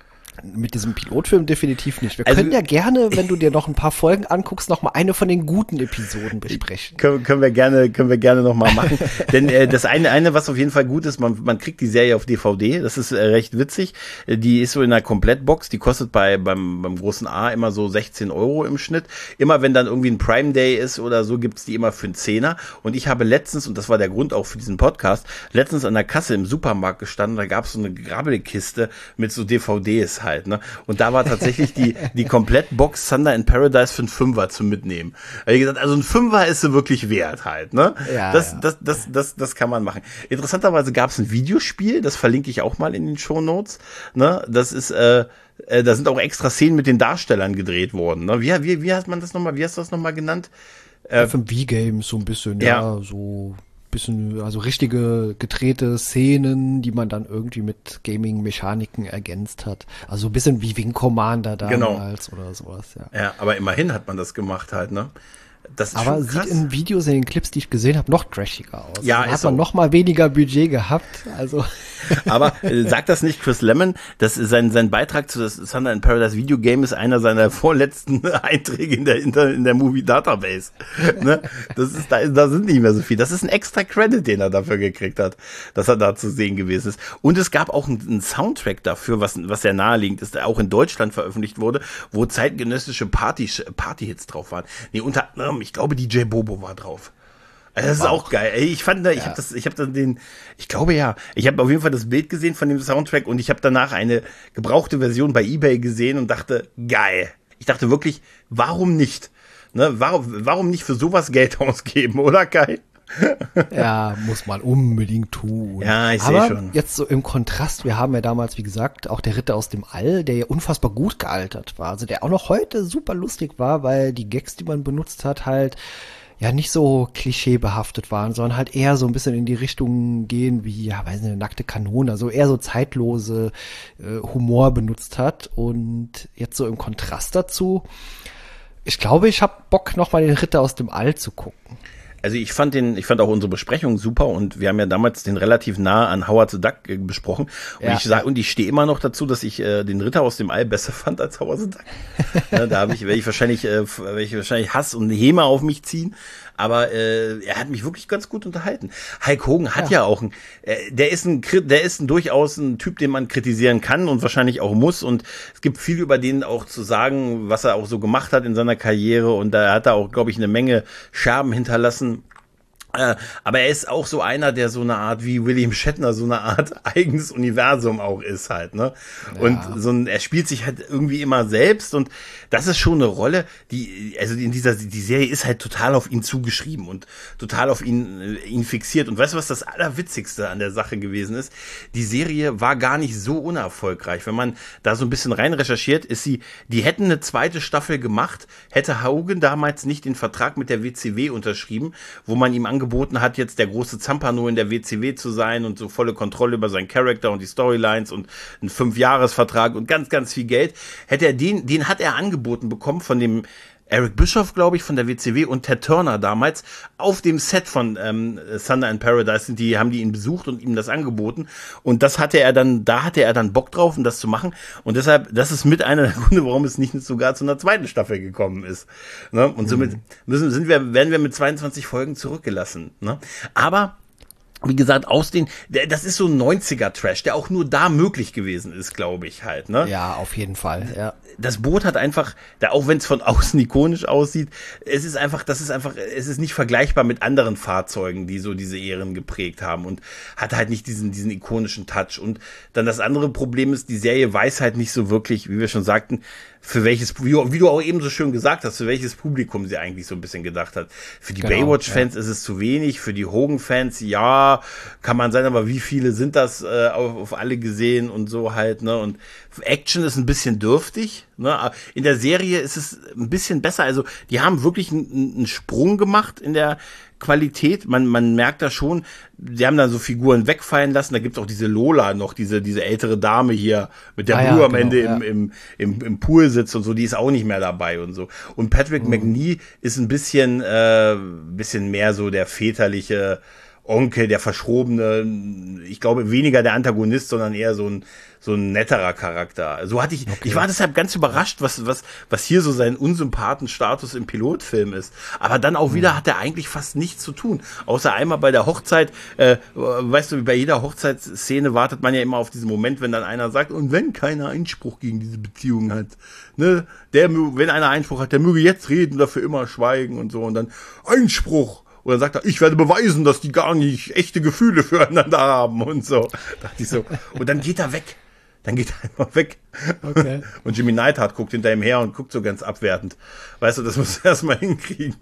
Mit diesem Pilotfilm definitiv nicht. Wir Also- können ja gerne, wenn du dir noch ein paar Folgen anguckst, noch mal eine von den guten Episoden besprechen. Können, können wir gerne, können wir gerne noch mal machen. Denn äh, das eine, eine, was auf jeden Fall gut ist, man, man kriegt die Serie auf D V D. Das ist äh, recht witzig. Äh, Die ist so in einer Komplettbox. Die kostet bei beim beim großen A immer so sechzehn Euro im Schnitt. Immer wenn dann irgendwie ein Prime Day ist oder so, gibt's die immer für einen Zehner. Und ich habe letztens, und das war der Grund auch für diesen Podcast, letztens an der Kasse im Supermarkt gestanden. Da gab's so eine Grabbelkiste mit so D V Ds halt, ne? Und da war tatsächlich die, die Komplettbox Thunder in Paradise für einen Fünfer zum Mitnehmen. Da hab ich gesagt, also ein Fünfer ist sie wirklich wert halt, ne? Ja, das, ja. das, das, das, das kann man machen. Interessanterweise gab's ein Videospiel, das verlinke ich auch mal in den Shownotes, ne? Das ist, äh, äh, da sind auch extra Szenen mit den Darstellern gedreht worden, ne? Wie, wie, wie hat man das nochmal, wie hast du das nochmal genannt? F M V-Games so ein bisschen, ja, Ja. so bisschen, also richtige gedrehte Szenen, die man dann irgendwie mit Gaming-Mechaniken ergänzt hat. Also ein bisschen wie Wing Commander damals Genau. oder sowas, ja. Ja, aber immerhin hat man das gemacht halt, ne? Das ist Aber schon sieht krass. in Videos, in den Clips, die ich gesehen habe, noch trashiger aus. Ja, da ist hat man so. noch mal weniger Budget gehabt. Also Aber äh, sagt das nicht Chris Lemmon, dass sein, sein Beitrag zu das Thunder in Paradise Videogame ist einer seiner vorletzten Einträge in der, in der, in der Movie Database. Ne? Das ist, da, da sind nicht mehr so viel. Das ist ein extra Credit, den er dafür gekriegt hat, dass er da zu sehen gewesen ist. Und es gab auch einen, einen Soundtrack dafür, was, was sehr naheliegend ist, der auch in Deutschland veröffentlicht wurde, wo zeitgenössische Party, Party-Hits drauf waren. Nee, unter anderem, ich glaube, D J Bobo war drauf. Also das ist auch geil. Ey, ich fand, ich ja. habe das, ich habe dann den, ich glaube ja, ich habe auf jeden Fall das Bild gesehen von dem Soundtrack und ich habe danach eine gebrauchte Version bei eBay gesehen und dachte, geil. Ich dachte wirklich, warum nicht? Ne, warum, warum nicht für sowas Geld ausgeben, oder Kai? Ja, muss man unbedingt tun. Ja, ich sehe schon. Jetzt so im Kontrast, wir haben ja damals, wie gesagt, auch der Ritter aus dem All, der ja unfassbar gut gealtert war. Also der auch noch heute super lustig war, weil die Gags, die man benutzt hat, halt ja nicht so klischeebehaftet waren, sondern halt eher so ein bisschen in die Richtung gehen wie, ja, weiß nicht, eine nackte Kanone, also eher so zeitlose äh, Humor benutzt hat. Und jetzt so im Kontrast dazu, ich glaube, ich habe Bock, nochmal den Ritter aus dem All zu gucken. Also ich fand den, ich fand auch unsere Besprechung super und wir haben ja damals den relativ nah an Howard the Duck äh, besprochen und ja, ich sage, ja. und ich stehe immer noch dazu, dass ich äh, den Ritter aus dem All besser fand als Howard the Duck. Ja, da habe ich, werde ich wahrscheinlich, äh, werde ich wahrscheinlich Hass und Häme auf mich ziehen. Aber äh, er hat mich wirklich ganz gut unterhalten. Hulk Hogan hat ja, ja auch ein, äh, der ist ein, der ist ein durchaus ein Typ, den man kritisieren kann und wahrscheinlich auch muss. Und es gibt viel über den auch zu sagen, was er auch so gemacht hat in seiner Karriere. Und da hat er auch, glaube ich, eine Menge Scherben hinterlassen. Äh, aber er ist auch so einer, der so eine Art wie William Shatner, so eine Art eigenes Universum auch ist halt, ne? Ja. Und so ein, er spielt sich halt irgendwie immer selbst und das ist schon eine Rolle, die, also in dieser, die Serie ist halt total auf ihn zugeschrieben und total auf ihn, ihn fixiert. Und weißt du, was das Allerwitzigste an der Sache gewesen ist? Die Serie war gar nicht so unerfolgreich. Wenn man da so ein bisschen rein recherchiert, ist sie, die hätten eine zweite Staffel gemacht, hätte Hogan damals nicht den Vertrag mit der W C W unterschrieben, wo man ihm angeboten hat, jetzt der große Zampano in der W C W zu sein und so volle Kontrolle über seinen Charakter und die Storylines und einen Fünfjahresvertrag und ganz, ganz viel Geld. Hätte er den, den hat er angeboten bekommen von dem Eric Bischoff, glaube ich, von der W C W und Ted Turner damals auf dem Set von ähm, Thunder in Paradise sind die, haben die ihn besucht und ihm das angeboten und das hatte er dann, da hatte er dann Bock drauf, um das zu machen und deshalb, das ist mit einer der Gründe, warum es nicht sogar zu einer zweiten Staffel gekommen ist. Ne? Und somit müssen, sind wir, werden wir mit zweiundzwanzig Folgen zurückgelassen. Ne? Aber wie gesagt, aus den, das ist so ein neunziger-Trash, der auch nur da möglich gewesen ist, glaube ich halt, ne? Ja, auf jeden Fall, ja. Das Boot hat einfach, da auch wenn es von außen ikonisch aussieht, es ist einfach, das ist einfach, es ist nicht vergleichbar mit anderen Fahrzeugen, die so diese Ehren geprägt haben und hat halt nicht diesen, diesen ikonischen Touch. Und dann das andere Problem ist, die Serie weiß halt nicht so wirklich, wie wir schon sagten, für welches, wie, wie du auch eben so schön gesagt hast, für welches Publikum sie eigentlich so ein bisschen gedacht hat. Für die genau, Baywatch-Fans ja. ist es zu wenig, für die Hogan-Fans, ja, kann man sein, aber wie viele sind das äh, auf, auf alle gesehen und so halt, ne? Und Action ist ein bisschen dürftig, ne? In der Serie ist es ein bisschen besser, also die haben wirklich einen, einen Sprung gemacht in der Qualität, man, man merkt da schon, sie haben da so Figuren wegfallen lassen, da gibt's auch diese Lola noch, diese, diese ältere Dame hier, mit der ah, Brühe ja, am genau, Ende ja. im, im, im, im Pool sitzt und so, die ist auch nicht mehr dabei und so. Und Patrick mhm. McNee ist ein bisschen, äh, bisschen mehr so der väterliche Onkel, der Verschrobene, ich glaube weniger der Antagonist, sondern eher so ein so ein netterer Charakter. So hatte ich, okay. ich war deshalb ganz überrascht, was was was hier so sein Unsympathenstatus im Pilotfilm ist. Aber dann auch wieder mhm. hat er eigentlich fast nichts zu tun, außer einmal bei der Hochzeit. Äh, weißt du, bei jeder Hochzeitsszene wartet man ja immer auf diesen Moment, wenn dann einer sagt, und wenn keiner Einspruch gegen diese Beziehung hat, ne, der, wenn einer Einspruch hat, der möge jetzt reden oder für immer schweigen und so und dann Einspruch. Und dann sagt er, ich werde beweisen, dass die gar nicht echte Gefühle füreinander haben und so. Dachte ich so. Und dann geht er weg. Dann geht er einfach weg. Okay. Und Jimmy Neidhart guckt hinter ihm her und guckt so ganz abwertend. Weißt du, das musst du erstmal hinkriegen.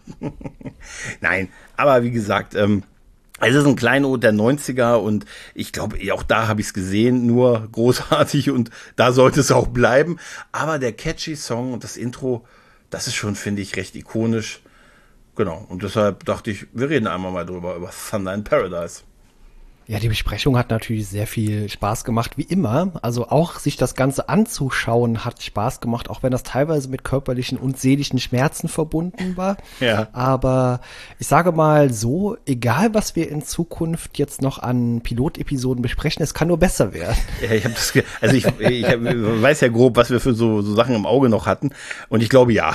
Nein, aber wie gesagt, ähm, es ist ein Kleinod der neunziger und ich glaube, auch da habe ich es gesehen, nur großartig und da sollte es auch bleiben. Aber der catchy Song und das Intro, das ist schon, finde ich, recht ikonisch. Genau, und deshalb dachte ich, wir reden einmal mal drüber, über Thunder in Paradise. Ja, die Besprechung hat natürlich sehr viel Spaß gemacht, wie immer. Also auch sich das Ganze anzuschauen hat Spaß gemacht, auch wenn das teilweise mit körperlichen und seelischen Schmerzen verbunden war. Ja. Aber ich sage mal so, egal was wir in Zukunft jetzt noch an Pilotepisoden besprechen, es kann nur besser werden. Ja, ich habe das, ge- also ich, ich hab, weiß ja grob, was wir für so, so Sachen im Auge noch hatten, und ich glaube ja.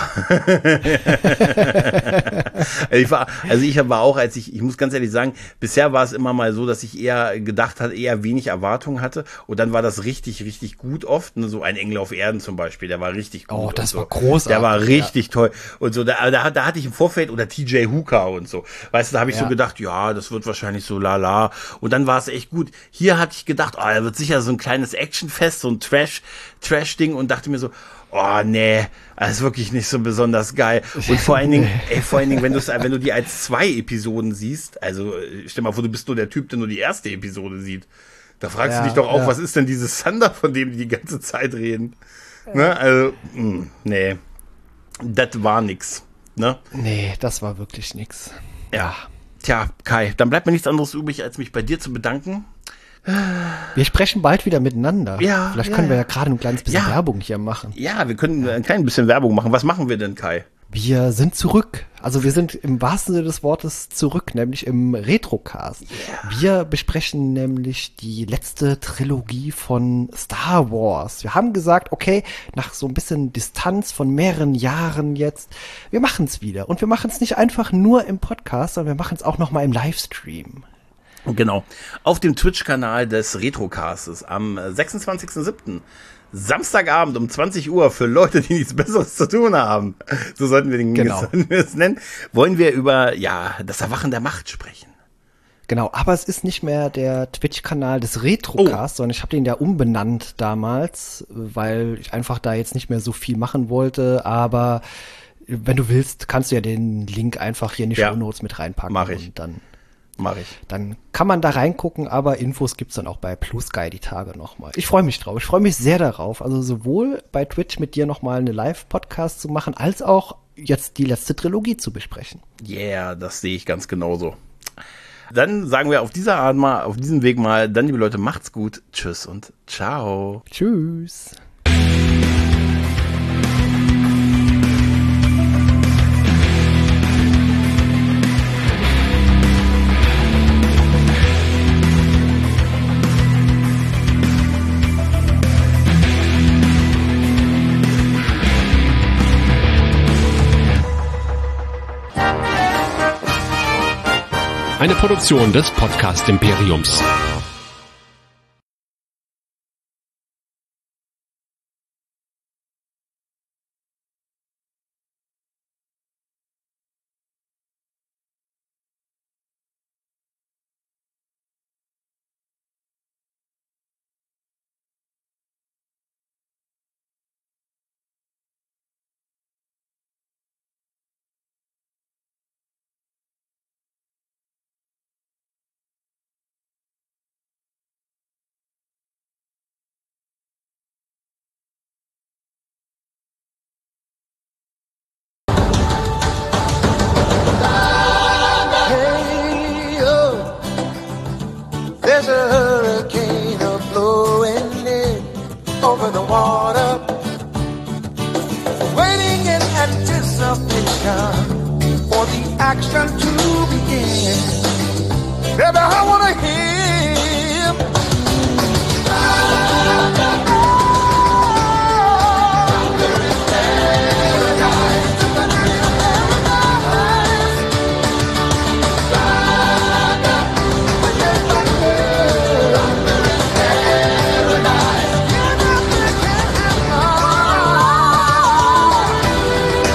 also ich war, also ich war auch, als ich, ich muss ganz ehrlich sagen, bisher war es immer mal so, dass ich eher gedacht hatte, eher wenig Erwartungen hatte, und dann war das richtig, richtig gut oft. Ne? So ein Engel auf Erden zum Beispiel, der war richtig gut. Oh, das so. war großartig. Der war richtig ja. toll. Und so, da, da, da hatte ich im Vorfeld, oder T J Hooker und so. Weißt du, da habe ich ja. so gedacht, ja, das wird wahrscheinlich so lala. Und dann war es echt gut. Hier hatte ich gedacht, oh, da wird sicher so ein kleines Actionfest, so ein Trash, Trash-Ding, und dachte mir so, oh, nee, das ist wirklich nicht so besonders geil. Und vor allen Dingen, ey, vor allen Dingen, wenn du wenn du die als zwei Episoden siehst, also stell mal vor, du bist nur der Typ, der nur die erste Episode sieht. Da fragst ja, du dich doch auch, ja. was ist denn dieses Thunder, von dem die die ganze Zeit reden? Ja. Ne? Also, mh, nee, das war nix. Ne? Nee, das war wirklich nix. Ja. Tja, Kai, dann bleibt mir nichts anderes übrig, als mich bei dir zu bedanken. Wir sprechen bald wieder miteinander. Ja, Vielleicht ja, können wir ja ja gerade ein kleines bisschen ja. Werbung hier machen. Ja, wir können ein klein bisschen Werbung machen. Was machen wir denn, Kai? Wir sind zurück. Also wir sind im wahrsten Sinne des Wortes zurück, nämlich im Retrocast. Yeah. Wir besprechen nämlich die letzte Trilogie von Star Wars. Wir haben gesagt, okay, nach so ein bisschen Distanz von mehreren Jahren jetzt, wir machen es wieder. Und wir machen es nicht einfach nur im Podcast, sondern wir machen es auch noch mal im Livestream. Genau. Auf dem Twitch-Kanal des Retrocastes am sechsundzwanzigsten siebten Samstagabend um zwanzig Uhr für Leute, die nichts Besseres zu tun haben. So sollten wir den genau. sollten wir es nennen. Wollen wir über, ja, das Erwachen der Macht sprechen. Genau, aber es ist nicht mehr der Twitch-Kanal des Retrocast, oh. sondern ich habe den ja umbenannt damals, weil ich einfach da jetzt nicht mehr so viel machen wollte, aber wenn du willst, kannst du ja den Link einfach hier in die ja. Shownotes mit reinpacken. Mach ich. Und dann Mach ich. Dann kann man da reingucken, aber Infos gibt's dann auch bei Blue Sky die Tage nochmal. Ich freue mich drauf. Ich freue mich sehr darauf. Also sowohl bei Twitch mit dir nochmal eine Live-Podcast zu machen, als auch jetzt die letzte Trilogie zu besprechen. Yeah, das sehe ich ganz genauso. Dann sagen wir auf dieser Art mal, auf diesem Weg mal, dann liebe Leute, macht's gut. Tschüss und ciao. Tschüss. Eine Produktion des Podcast Imperiums. There's a hurricane blowing in over the water, waiting in anticipation for the action to begin. Baby, I wanna hear